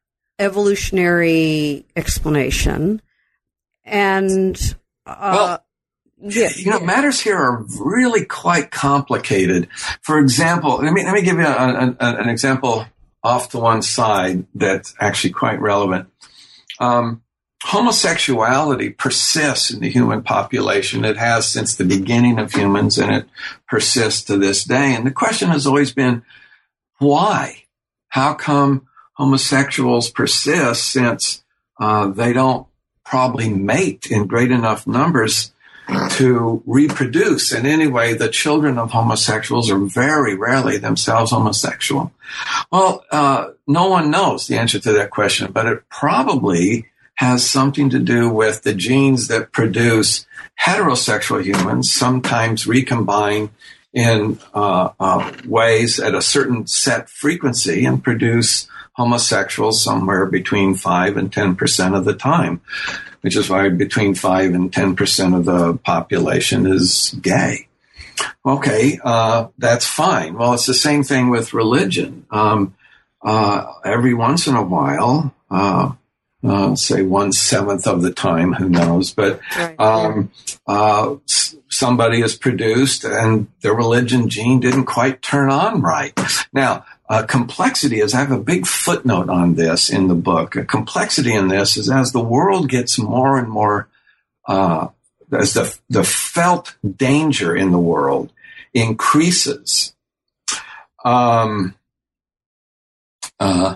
evolutionary explanation. And, uh, well, yeah, you know, matters here are really quite complicated. For example, let me, let me give you a, a, an example off to one side that's actually quite relevant. Um, homosexuality persists in the human population. It has since the beginning of humans, and it persists to this day. And the question has always been, why? How come homosexuals persist since uh, they don't probably mate in great enough numbers to reproduce? And anyway, the children of homosexuals are very rarely themselves homosexual. Well, uh, no one knows the answer to that question, but it probably has something to do with the genes that produce heterosexual humans, sometimes recombine in uh, uh, ways at a certain set frequency and produce homosexuals somewhere between five and ten percent of the time, which is why between five and ten percent of the population is gay. Okay, uh, that's fine. Well, it's the same thing with religion. Um, uh, every once in a while, uh, uh, say one seventh of the time, who knows, but right. um, uh, s- somebody is produced and their religion gene didn't quite turn on right. Now, uh, complexity is, I have a big footnote on this in the book. A complexity in this is as the world gets more and more, uh, as the, the felt danger in the world increases, um, uh,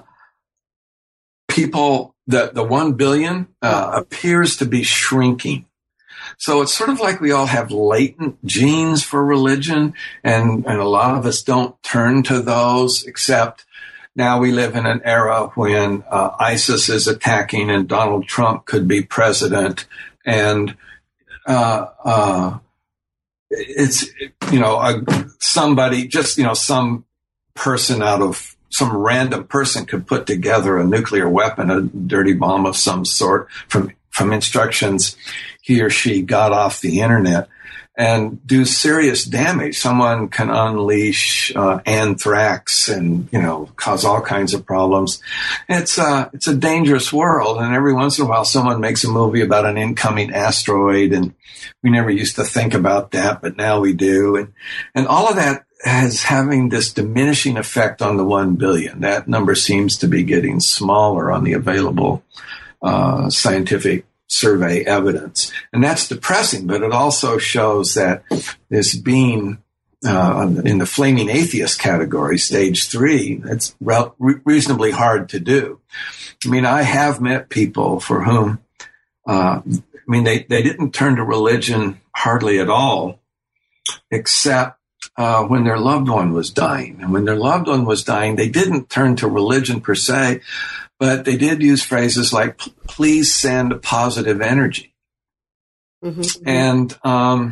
people, the, the one billion uh, appears to be shrinking. So it's sort of like we all have latent genes for religion, and, and a lot of us don't turn to those, except now we live in an era when uh, ISIS is attacking and Donald Trump could be president. And uh, uh, it's, you know, a, somebody, just, you know, some person out of some random person could put together a nuclear weapon, a dirty bomb of some sort from, from instructions he or she got off the internet and do serious damage. Someone can unleash uh, anthrax and, you know, cause all kinds of problems. It's uh, it's a dangerous world. And every once in a while, someone makes a movie about an incoming asteroid. And we never used to think about that, but now we do. And, and all of that has having this diminishing effect on the one billion. That number seems to be getting smaller on the available uh, scientific survey evidence. And that's depressing, but it also shows that this being uh, in the flaming atheist category, stage three, it's re- reasonably hard to do. I mean, I have met people for whom, uh, I mean, they, they didn't turn to religion hardly at all, except Uh, when their loved one was dying. And when their loved one was dying, they didn't turn to religion per se, but they did use phrases like, please send positive energy. Mm-hmm. And um,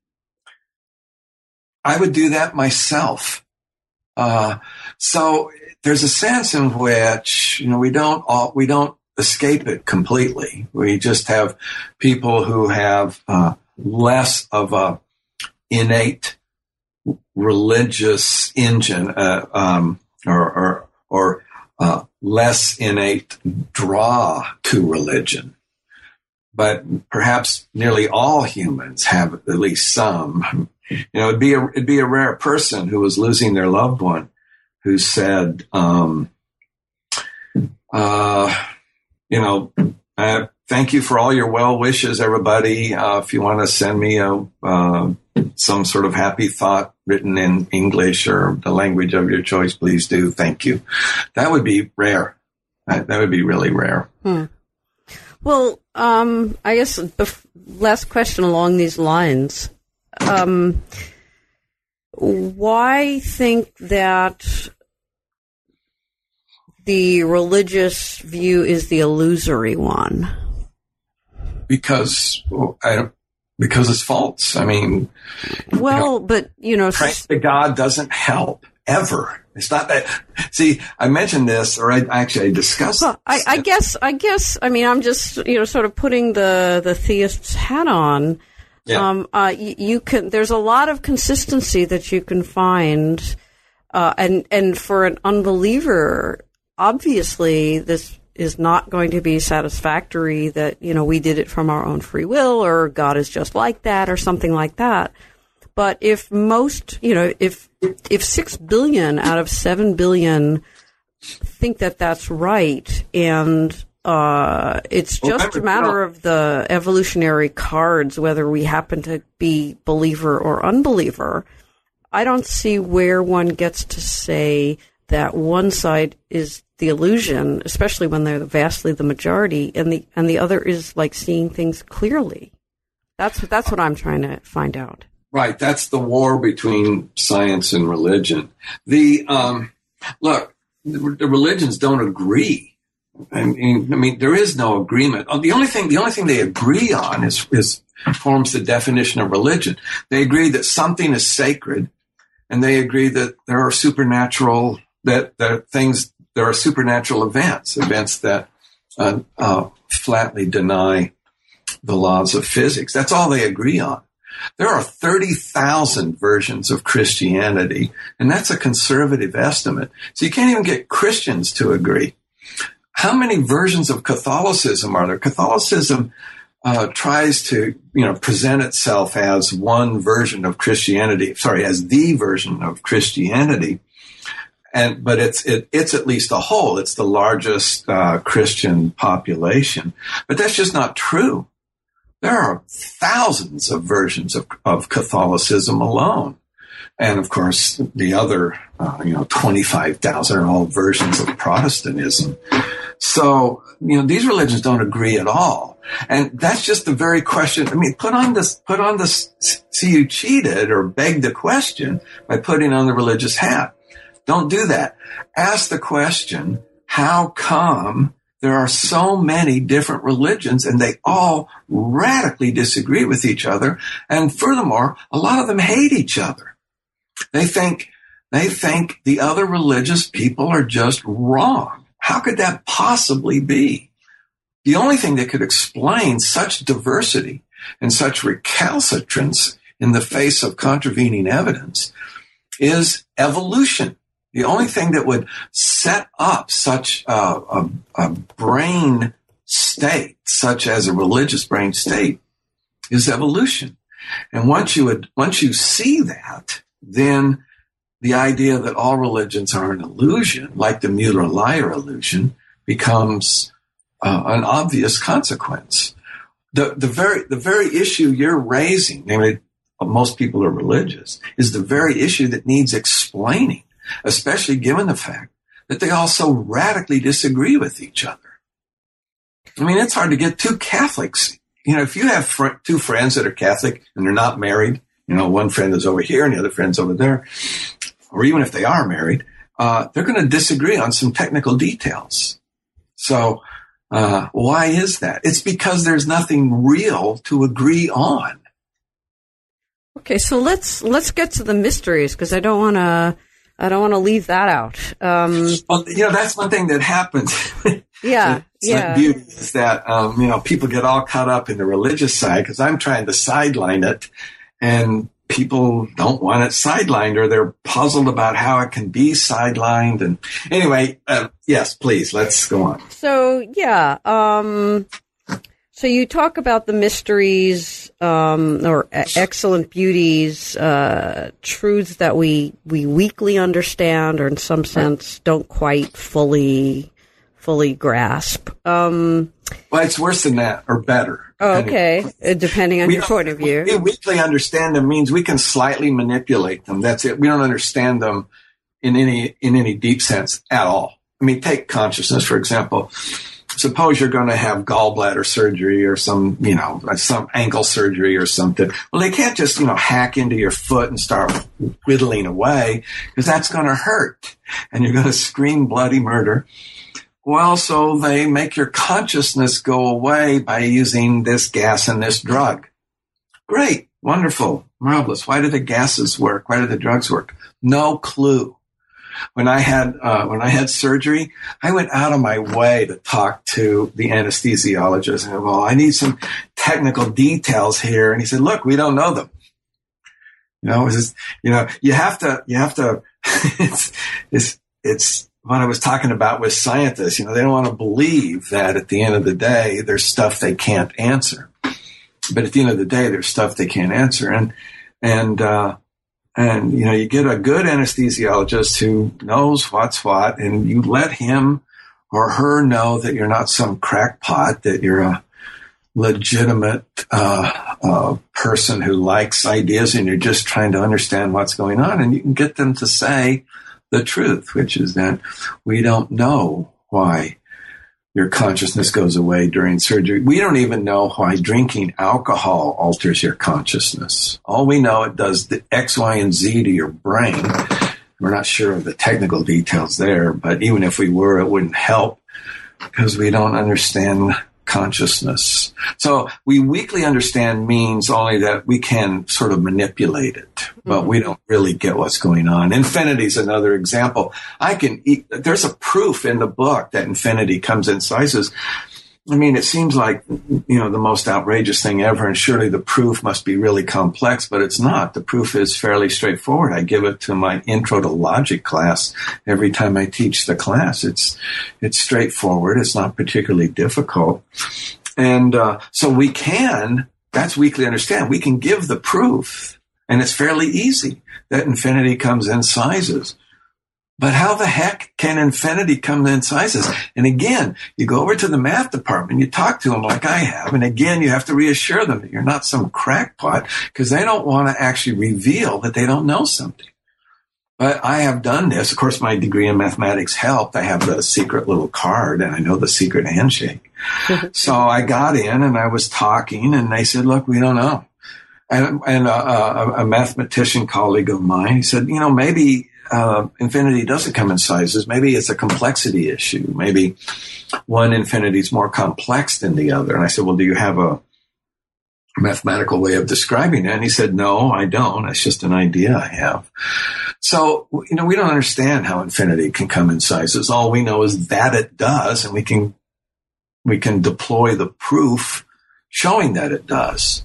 I would do that myself. Uh, so there's a sense in which, you know, we don't all, we don't escape it completely. We just have people who have uh, less of a innate religious engine, uh, um, or, or, or uh, less innate draw to religion. But perhaps nearly all humans have at least some. You know, it'd be a, it'd be a rare person who was losing their loved one who said, um, uh, you know, uh, thank you for all your well wishes, everybody. Uh, if you want to send me a, uh, some sort of happy thought written in English or the language of your choice, please do. Thank you. That would be rare. That, that would be really rare. Hmm. Well, um, I guess the last question along these lines. Um, why think that the religious view is the illusory one? Because well, I don't, because it's false. I mean, well, you know, but you know, praying to God doesn't help ever. It's not that. See, I mentioned this, or I actually I discussed. Well, I, I guess, I guess, I mean, I'm just, you know, sort of putting the the theist's hat on. Yeah. Um, uh, you, you can. There's a lot of consistency that you can find, uh, and and for an unbeliever, obviously, this is not going to be satisfactory. That, you know, we did it from our own free will, or God is just like that, or something like that. But if most, you know, if if six billion out of seven billion think that that's right, and uh, it's just a matter of the evolutionary cards, whether we happen to be believer or unbeliever, I don't see where one gets to say that one side is the illusion, especially when they're vastly the majority, and the and the other is like seeing things clearly. That's that's what I'm trying to find out. Right, that's the war between science and religion. The um, look, the religions don't agree. I mean, I mean, there is no agreement. The only thing, the only thing they agree on is is forms the definition of religion. They agree that something is sacred, and they agree that there are supernatural that there are things, there are supernatural events, events that uh, uh, flatly deny the laws of physics. That's all they agree on. There are thirty thousand versions of Christianity, and that's a conservative estimate. So you can't even get Christians to agree. How many versions of Catholicism are there? Catholicism uh, tries to, you know, present itself as one version of Christianity, sorry, as the version of Christianity. And, but it's, it, it's at least a whole. It's the largest uh, Christian population. But that's just not true. There are thousands of versions of, of Catholicism alone. And of course, the other, uh, you know, twenty-five thousand are all versions of Protestantism. So, you know, these religions don't agree at all. And that's just the very question. I mean, put on this, put on this, see you cheated or beg the question by putting on the religious hat. Don't do that. Ask the question, how come there are so many different religions and they all radically disagree with each other? And furthermore, a lot of them hate each other. They think, they think the other religious people are just wrong. How could that possibly be? The only thing that could explain such diversity and such recalcitrance in the face of contravening evidence is evolution. The only thing that would set up such a, a, a brain state, such as a religious brain state, is evolution. And once you would, once you see that, then the idea that all religions are an illusion, like the Mueller-Lyer illusion, becomes uh, an obvious consequence. The, the very, the very issue you're raising, namely, most people are religious, is the very issue that needs explaining, especially given the fact that they all so radically disagree with each other. I mean, it's hard to get two Catholics. You know, if you have fr- two friends that are Catholic and they're not married, you know, one friend is over here and the other friend's over there, or even if they are married, uh, they're going to disagree on some technical details. So, uh, why is that? It's because there's nothing real to agree on. Okay, so let's let's get to the mysteries, because I don't want to I don't want to leave that out. Um, well, you know, that's one thing that happens. Yeah, it's yeah. like beauty is that um, you know, people get all caught up in the religious side because I'm trying to sideline it, and people don't want it sidelined, or they're puzzled about how it can be sidelined. And anyway, uh, yes, please, let's go on. So yeah. Um, So you talk about the mysteries, um, or excellent beauties, uh, truths that we, we weakly understand, or in some sense don't quite fully, fully grasp. Um, well, it's worse than that, or better. Oh, okay. Uh, depending on your point of view. We weakly understand them means we can slightly manipulate them. That's it. We don't understand them in any, in any deep sense at all. I mean, take consciousness, for example. Suppose you're going to have gallbladder surgery or some, you know, some ankle surgery or something. Well, they can't just, you know, hack into your foot and start whittling away, because that's going to hurt and you're going to scream bloody murder. Well, so they make your consciousness go away by using this gas and this drug. Great. Wonderful. Marvelous. Why do the gases work? Why do the drugs work? No clue. When I had, uh, when I had surgery, I went out of my way to talk to the anesthesiologist. And said, well, I need some technical details here. And he said, look, we don't know them. You know, it's just, you know, you have to, you have to, it's, it's, it's what I was talking about with scientists. You know, they don't want to believe that at the end of the day, there's stuff they can't answer. But at the end of the day, there's stuff they can't answer. And, and, uh, And, you know, you get a good anesthesiologist who knows what's what, and you let him or her know that you're not some crackpot, that you're a legitimate uh, uh, person who likes ideas, and you're just trying to understand what's going on. And you can get them to say the truth, which is that we don't know why your consciousness goes away during surgery. We don't even know why drinking alcohol alters your consciousness. All we know, it does the X, Y, and Z to your brain. We're not sure of the technical details there, but even if we were, it wouldn't help because we don't understand consciousness. So we weakly understand means only that we can sort of manipulate it, but mm-hmm. we don't really get what's going on. Infinity is another example. I can eat, there's a proof in the book that infinity comes in sizes. I mean, it seems like, you know, the most outrageous thing ever, and surely the proof must be really complex, but it's not. The proof is fairly straightforward. I give it to my intro to logic class every time I teach the class. It's, it's straightforward. It's not particularly difficult. And, uh, so we can, that's weakly understand. We can give the proof, and it's fairly easy that infinity comes in sizes. But how the heck can infinity come in sizes? And again, you go over to the math department, you talk to them like I have, and again, you have to reassure them that you're not some crackpot, because they don't want to actually reveal that they don't know something. But I have done this. Of course, my degree in mathematics helped. I have the secret little card, and I know the secret handshake. So I got in, and I was talking, and they said, look, we don't know. And, and a, a, a mathematician colleague of mine, he said, you know, maybe Uh, infinity doesn't come in sizes. Maybe it's a complexity issue. Maybe one infinity is more complex than the other. And I said, well, do you have a mathematical way of describing it? And he said, no, I don't. It's just an idea I have. So, you know, we don't understand how infinity can come in sizes. All we know is that it does, and we can, we can deploy the proof showing that it does.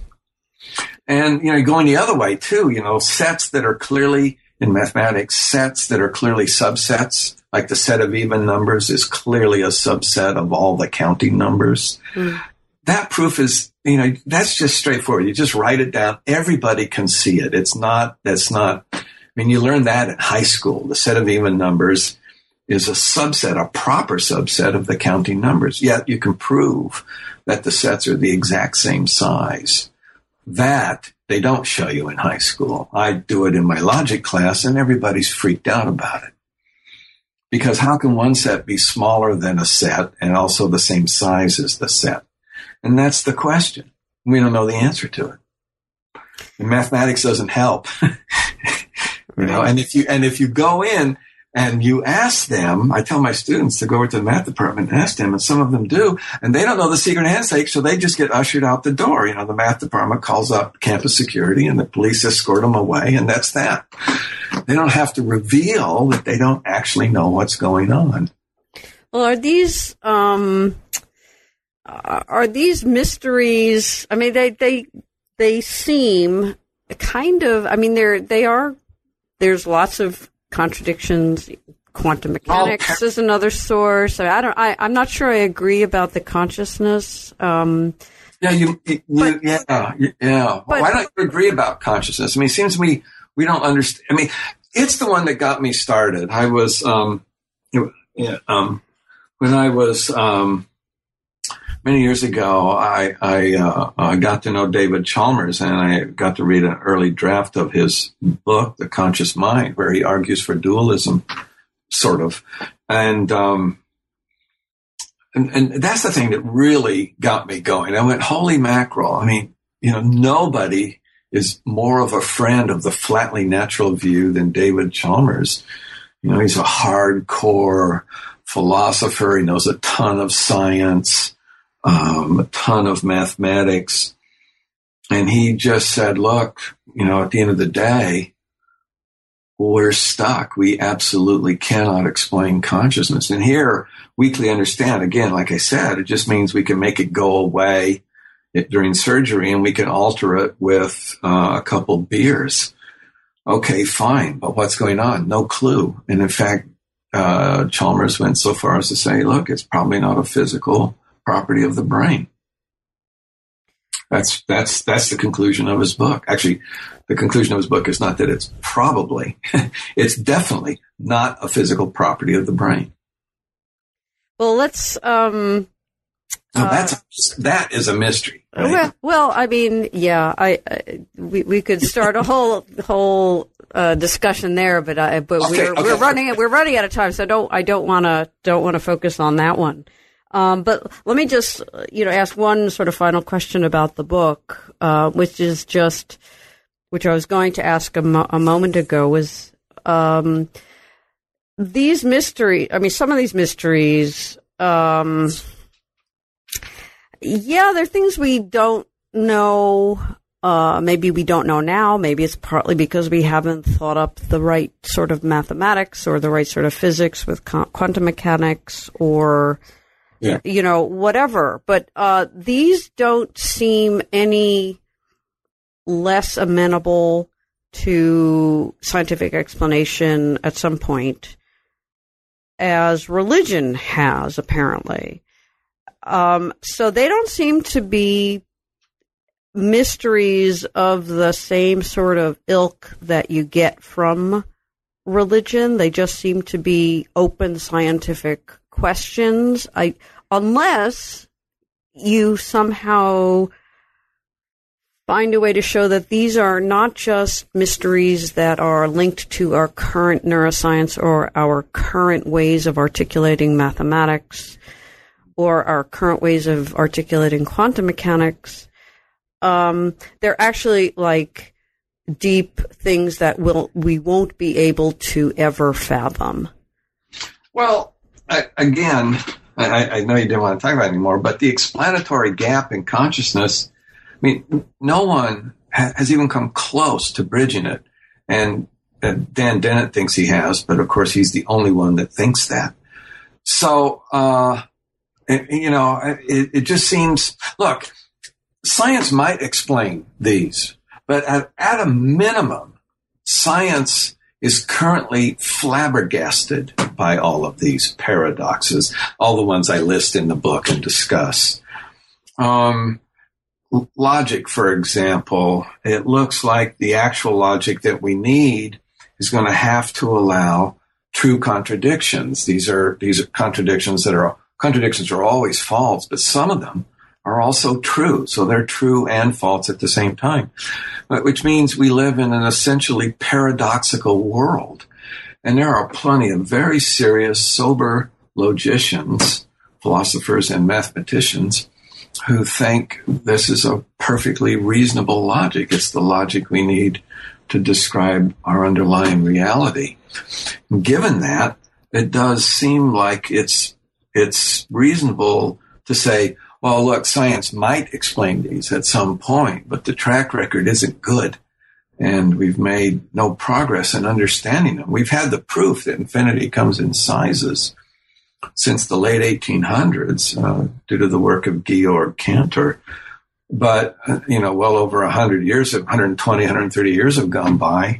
And, you know, going the other way too, you know, sets that are clearly in mathematics, sets that are clearly subsets, like the set of even numbers is clearly a subset of all the counting numbers. Mm. That proof is, you know, that's just straightforward. You just write it down. Everybody can see it. It's not, that's not, I mean, you learn that in high school. The set of even numbers is a subset, a proper subset of the counting numbers. Yet you can prove that the sets are the exact same size. That they don't show you in high school. I do it in my logic class, and everybody's freaked out about it. Because how can one set be smaller than a set and also the same size as the set? And that's the question. We don't know the answer to it. And mathematics doesn't help. You know, and if you and if you go in and you ask them, I tell my students to go over to the math department and ask them, and some of them do, and they don't know the secret handshake, so they just get ushered out the door. You know, the math department calls up campus security, and the police escort them away, and that's that. They don't have to reveal that they don't actually know what's going on. Well, are these um, are these mysteries? I mean, they they they seem kind of. I mean, they're they are. There's lots of contradictions. Quantum mechanics oh, is another source. I don't. I, I'm not sure I agree about the consciousness. Um, yeah, you. you but, yeah, yeah. But, Why don't you agree about consciousness? I mean, it seems to me we don't understand. I mean, it's the one that got me started. I was, um, yeah, um, when I was um, many years ago, I I, uh, I got to know David Chalmers, and I got to read an early draft of his book, The Conscious Mind, where he argues for dualism, sort of. And, um, and, and that's the thing that really got me going. I went, holy mackerel. I mean, you know, nobody is more of a friend of the flatly natural view than David Chalmers. You know, he's a hardcore philosopher. He knows a ton of science. Um, a ton of mathematics. And he just said, look, you know, at the end of the day, we're stuck. We absolutely cannot explain consciousness. And here, weakly understand, again, like I said, it just means we can make it go away it, during surgery, and we can alter it with uh, a couple beers. Okay, fine. But what's going on? No clue. And in fact, uh, Chalmers went so far as to say, look, it's probably not a physical property of the brain. That's that's that's the conclusion of his book. Actually, the conclusion of his book is not that it's probably, it's definitely not a physical property of the brain. Well, let's. Um, so that's uh, that is a mystery. Right? Well, well, I mean, yeah, I, I we we could start a whole whole uh, discussion there, but I but okay, we're okay. we're running we're running out of time, so I don't I don't want to don't want to focus on that one. Um, but let me just, you know, ask one sort of final question about the book, uh, which is just, which I was going to ask a, mo- a moment ago, was um, these mysteries. I mean, some of these mysteries, um, yeah, they're things we don't know. Uh, maybe we don't know now. Maybe it's partly because we haven't thought up the right sort of mathematics or the right sort of physics with quantum mechanics, or Yeah. You know, whatever. But uh, these don't seem any less amenable to scientific explanation at some point as religion has, apparently. Um, so they don't seem to be mysteries of the same sort of ilk that you get from religion. They just seem to be open scientific questions. I, unless you somehow find a way to show that these are not just mysteries that are linked to our current neuroscience or our current ways of articulating mathematics or our current ways of articulating quantum mechanics. Um, they're actually like deep things that will we won't be able to ever fathom. Well, I, again, I, I know you didn't want to talk about it anymore, but the explanatory gap in consciousness, I mean, no one ha- has even come close to bridging it. And uh, Dan Dennett thinks he has, but of course he's the only one that thinks that. So, uh, it, you know, it, it just seems, look, science might explain these, but at, at a minimum, science is currently flabbergasted by all of these paradoxes, all the ones I list in the book and discuss. Um, logic, for example, it looks like the actual logic that we need is going to have to allow true contradictions. These are these are contradictions that are contradictions are always false, but some of them are also true. So they're true and false at the same time, which means we live in an essentially paradoxical world. And there are plenty of very serious, sober logicians, philosophers, and mathematicians who think this is a perfectly reasonable logic. It's the logic we need to describe our underlying reality. Given that, it does seem like it's it's reasonable to say, well, look, science might explain these at some point, but the track record isn't good, and we've made no progress in understanding them. We've had the proof that infinity comes in sizes since the late eighteen hundreds uh, due to the work of Georg Cantor. But, uh, you know, well over one hundred years, one hundred twenty, one hundred thirty years have gone by,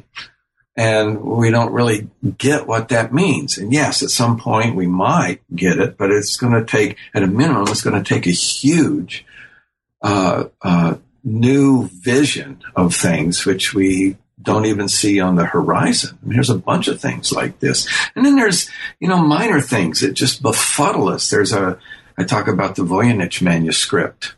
and we don't really get what that means. And yes, at some point we might get it, but it's going to take, at a minimum, it's going to take a huge uh, uh, new vision of things, which we don't even see on the horizon. I mean, there's a bunch of things like this. And then there's, you know, minor things that just befuddle us. There's a, I talk about the Voynich manuscript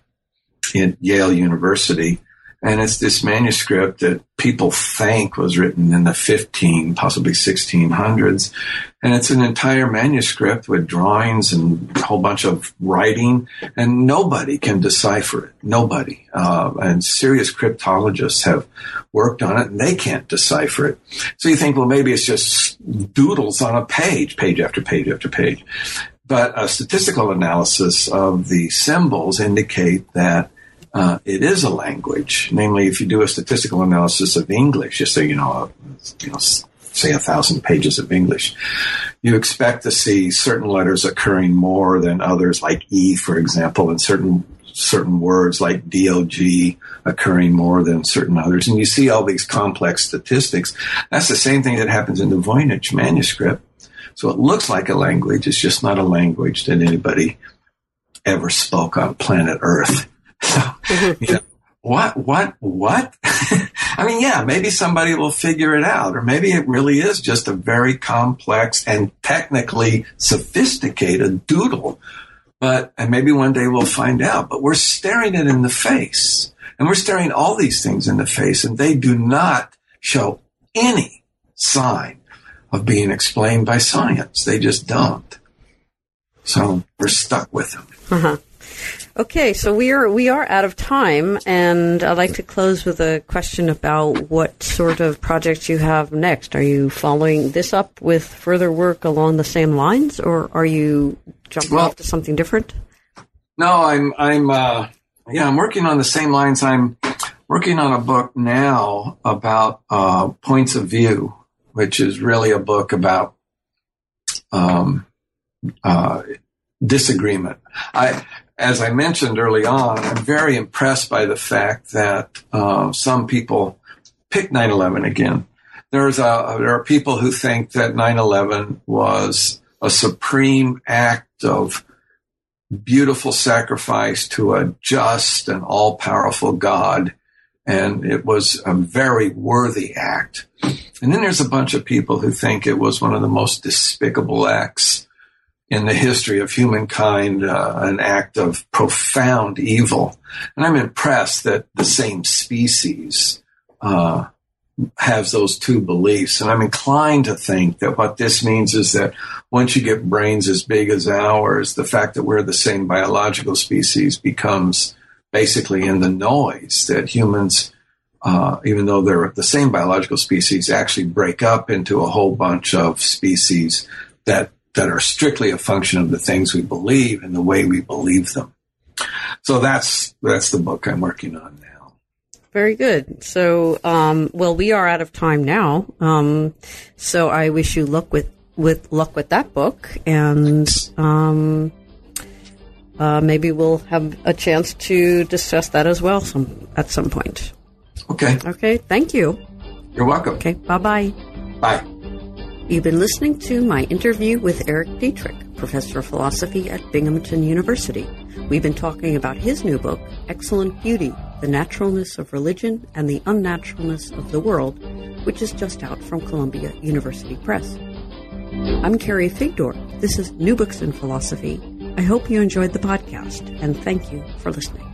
in Yale University. And it's this manuscript that people think was written in the fifteen, possibly sixteen hundreds. And it's an entire manuscript with drawings and a whole bunch of writing, and nobody can decipher it. Nobody. Uh, and serious cryptologists have worked on it, and they can't decipher it. So you think, well, maybe it's just doodles on a page, page after page after page. But a statistical analysis of the symbols indicate that Uh, it is a language. Namely, if you do a statistical analysis of English, just say, you know, uh, you know, say a thousand pages of English, you expect to see certain letters occurring more than others, like E, for example, and certain certain words like D O G occurring more than certain others. And you see all these complex statistics. That's the same thing that happens in the Voynich manuscript. So it looks like a language. It's just not a language that anybody ever spoke on planet Earth. So, you know, what, what, what? I mean, yeah, maybe somebody will figure it out, or maybe it really is just a very complex and technically sophisticated doodle. But, and maybe one day we'll find out, but we're staring it in the face, and we're staring all these things in the face, and they do not show any sign of being explained by science. They just don't. So we're stuck with them. Uh-huh. Okay, so we are we are out of time, and I'd like to close with a question about what sort of projects you have next. Are you following this up with further work along the same lines, or are you jumping well, off to something different? No, I'm I'm uh, yeah, I'm working on the same lines. I'm working on a book now about uh, points of view, which is really a book about um, uh, disagreement. I, as I mentioned early on, I'm very impressed by the fact that uh, some people pick nine eleven again. There's a, there are people who think that nine eleven was a supreme act of beautiful sacrifice to a just and all-powerful God, and it was a very worthy act. And then there's a bunch of people who think it was one of the most despicable acts in the history of humankind, uh, an act of profound evil. And I'm impressed that the same species uh, has those two beliefs. And I'm inclined to think that what this means is that once you get brains as big as ours, the fact that we're the same biological species becomes basically in the noise, that humans, uh, even though they're the same biological species, actually break up into a whole bunch of species that that are strictly a function of the things we believe and the way we believe them. So that's that's the book I'm working on now. Very good. So, um, well, we are out of time now. Um, so I wish you luck with, with luck with that book, and um, uh, maybe we'll have a chance to discuss that as well some at some point. Okay. Okay. Thank you. You're welcome. Okay. Bye-bye. Bye. You've been listening to my interview with Eric Dietrich, professor of philosophy at Binghamton University. We've been talking about his new book, Excellent Beauty, The Naturalness of Religion and the Unnaturalness of the World, which is just out from Columbia University Press. I'm Carrie Figdor. This is New Books in Philosophy. I hope you enjoyed the podcast, and thank you for listening.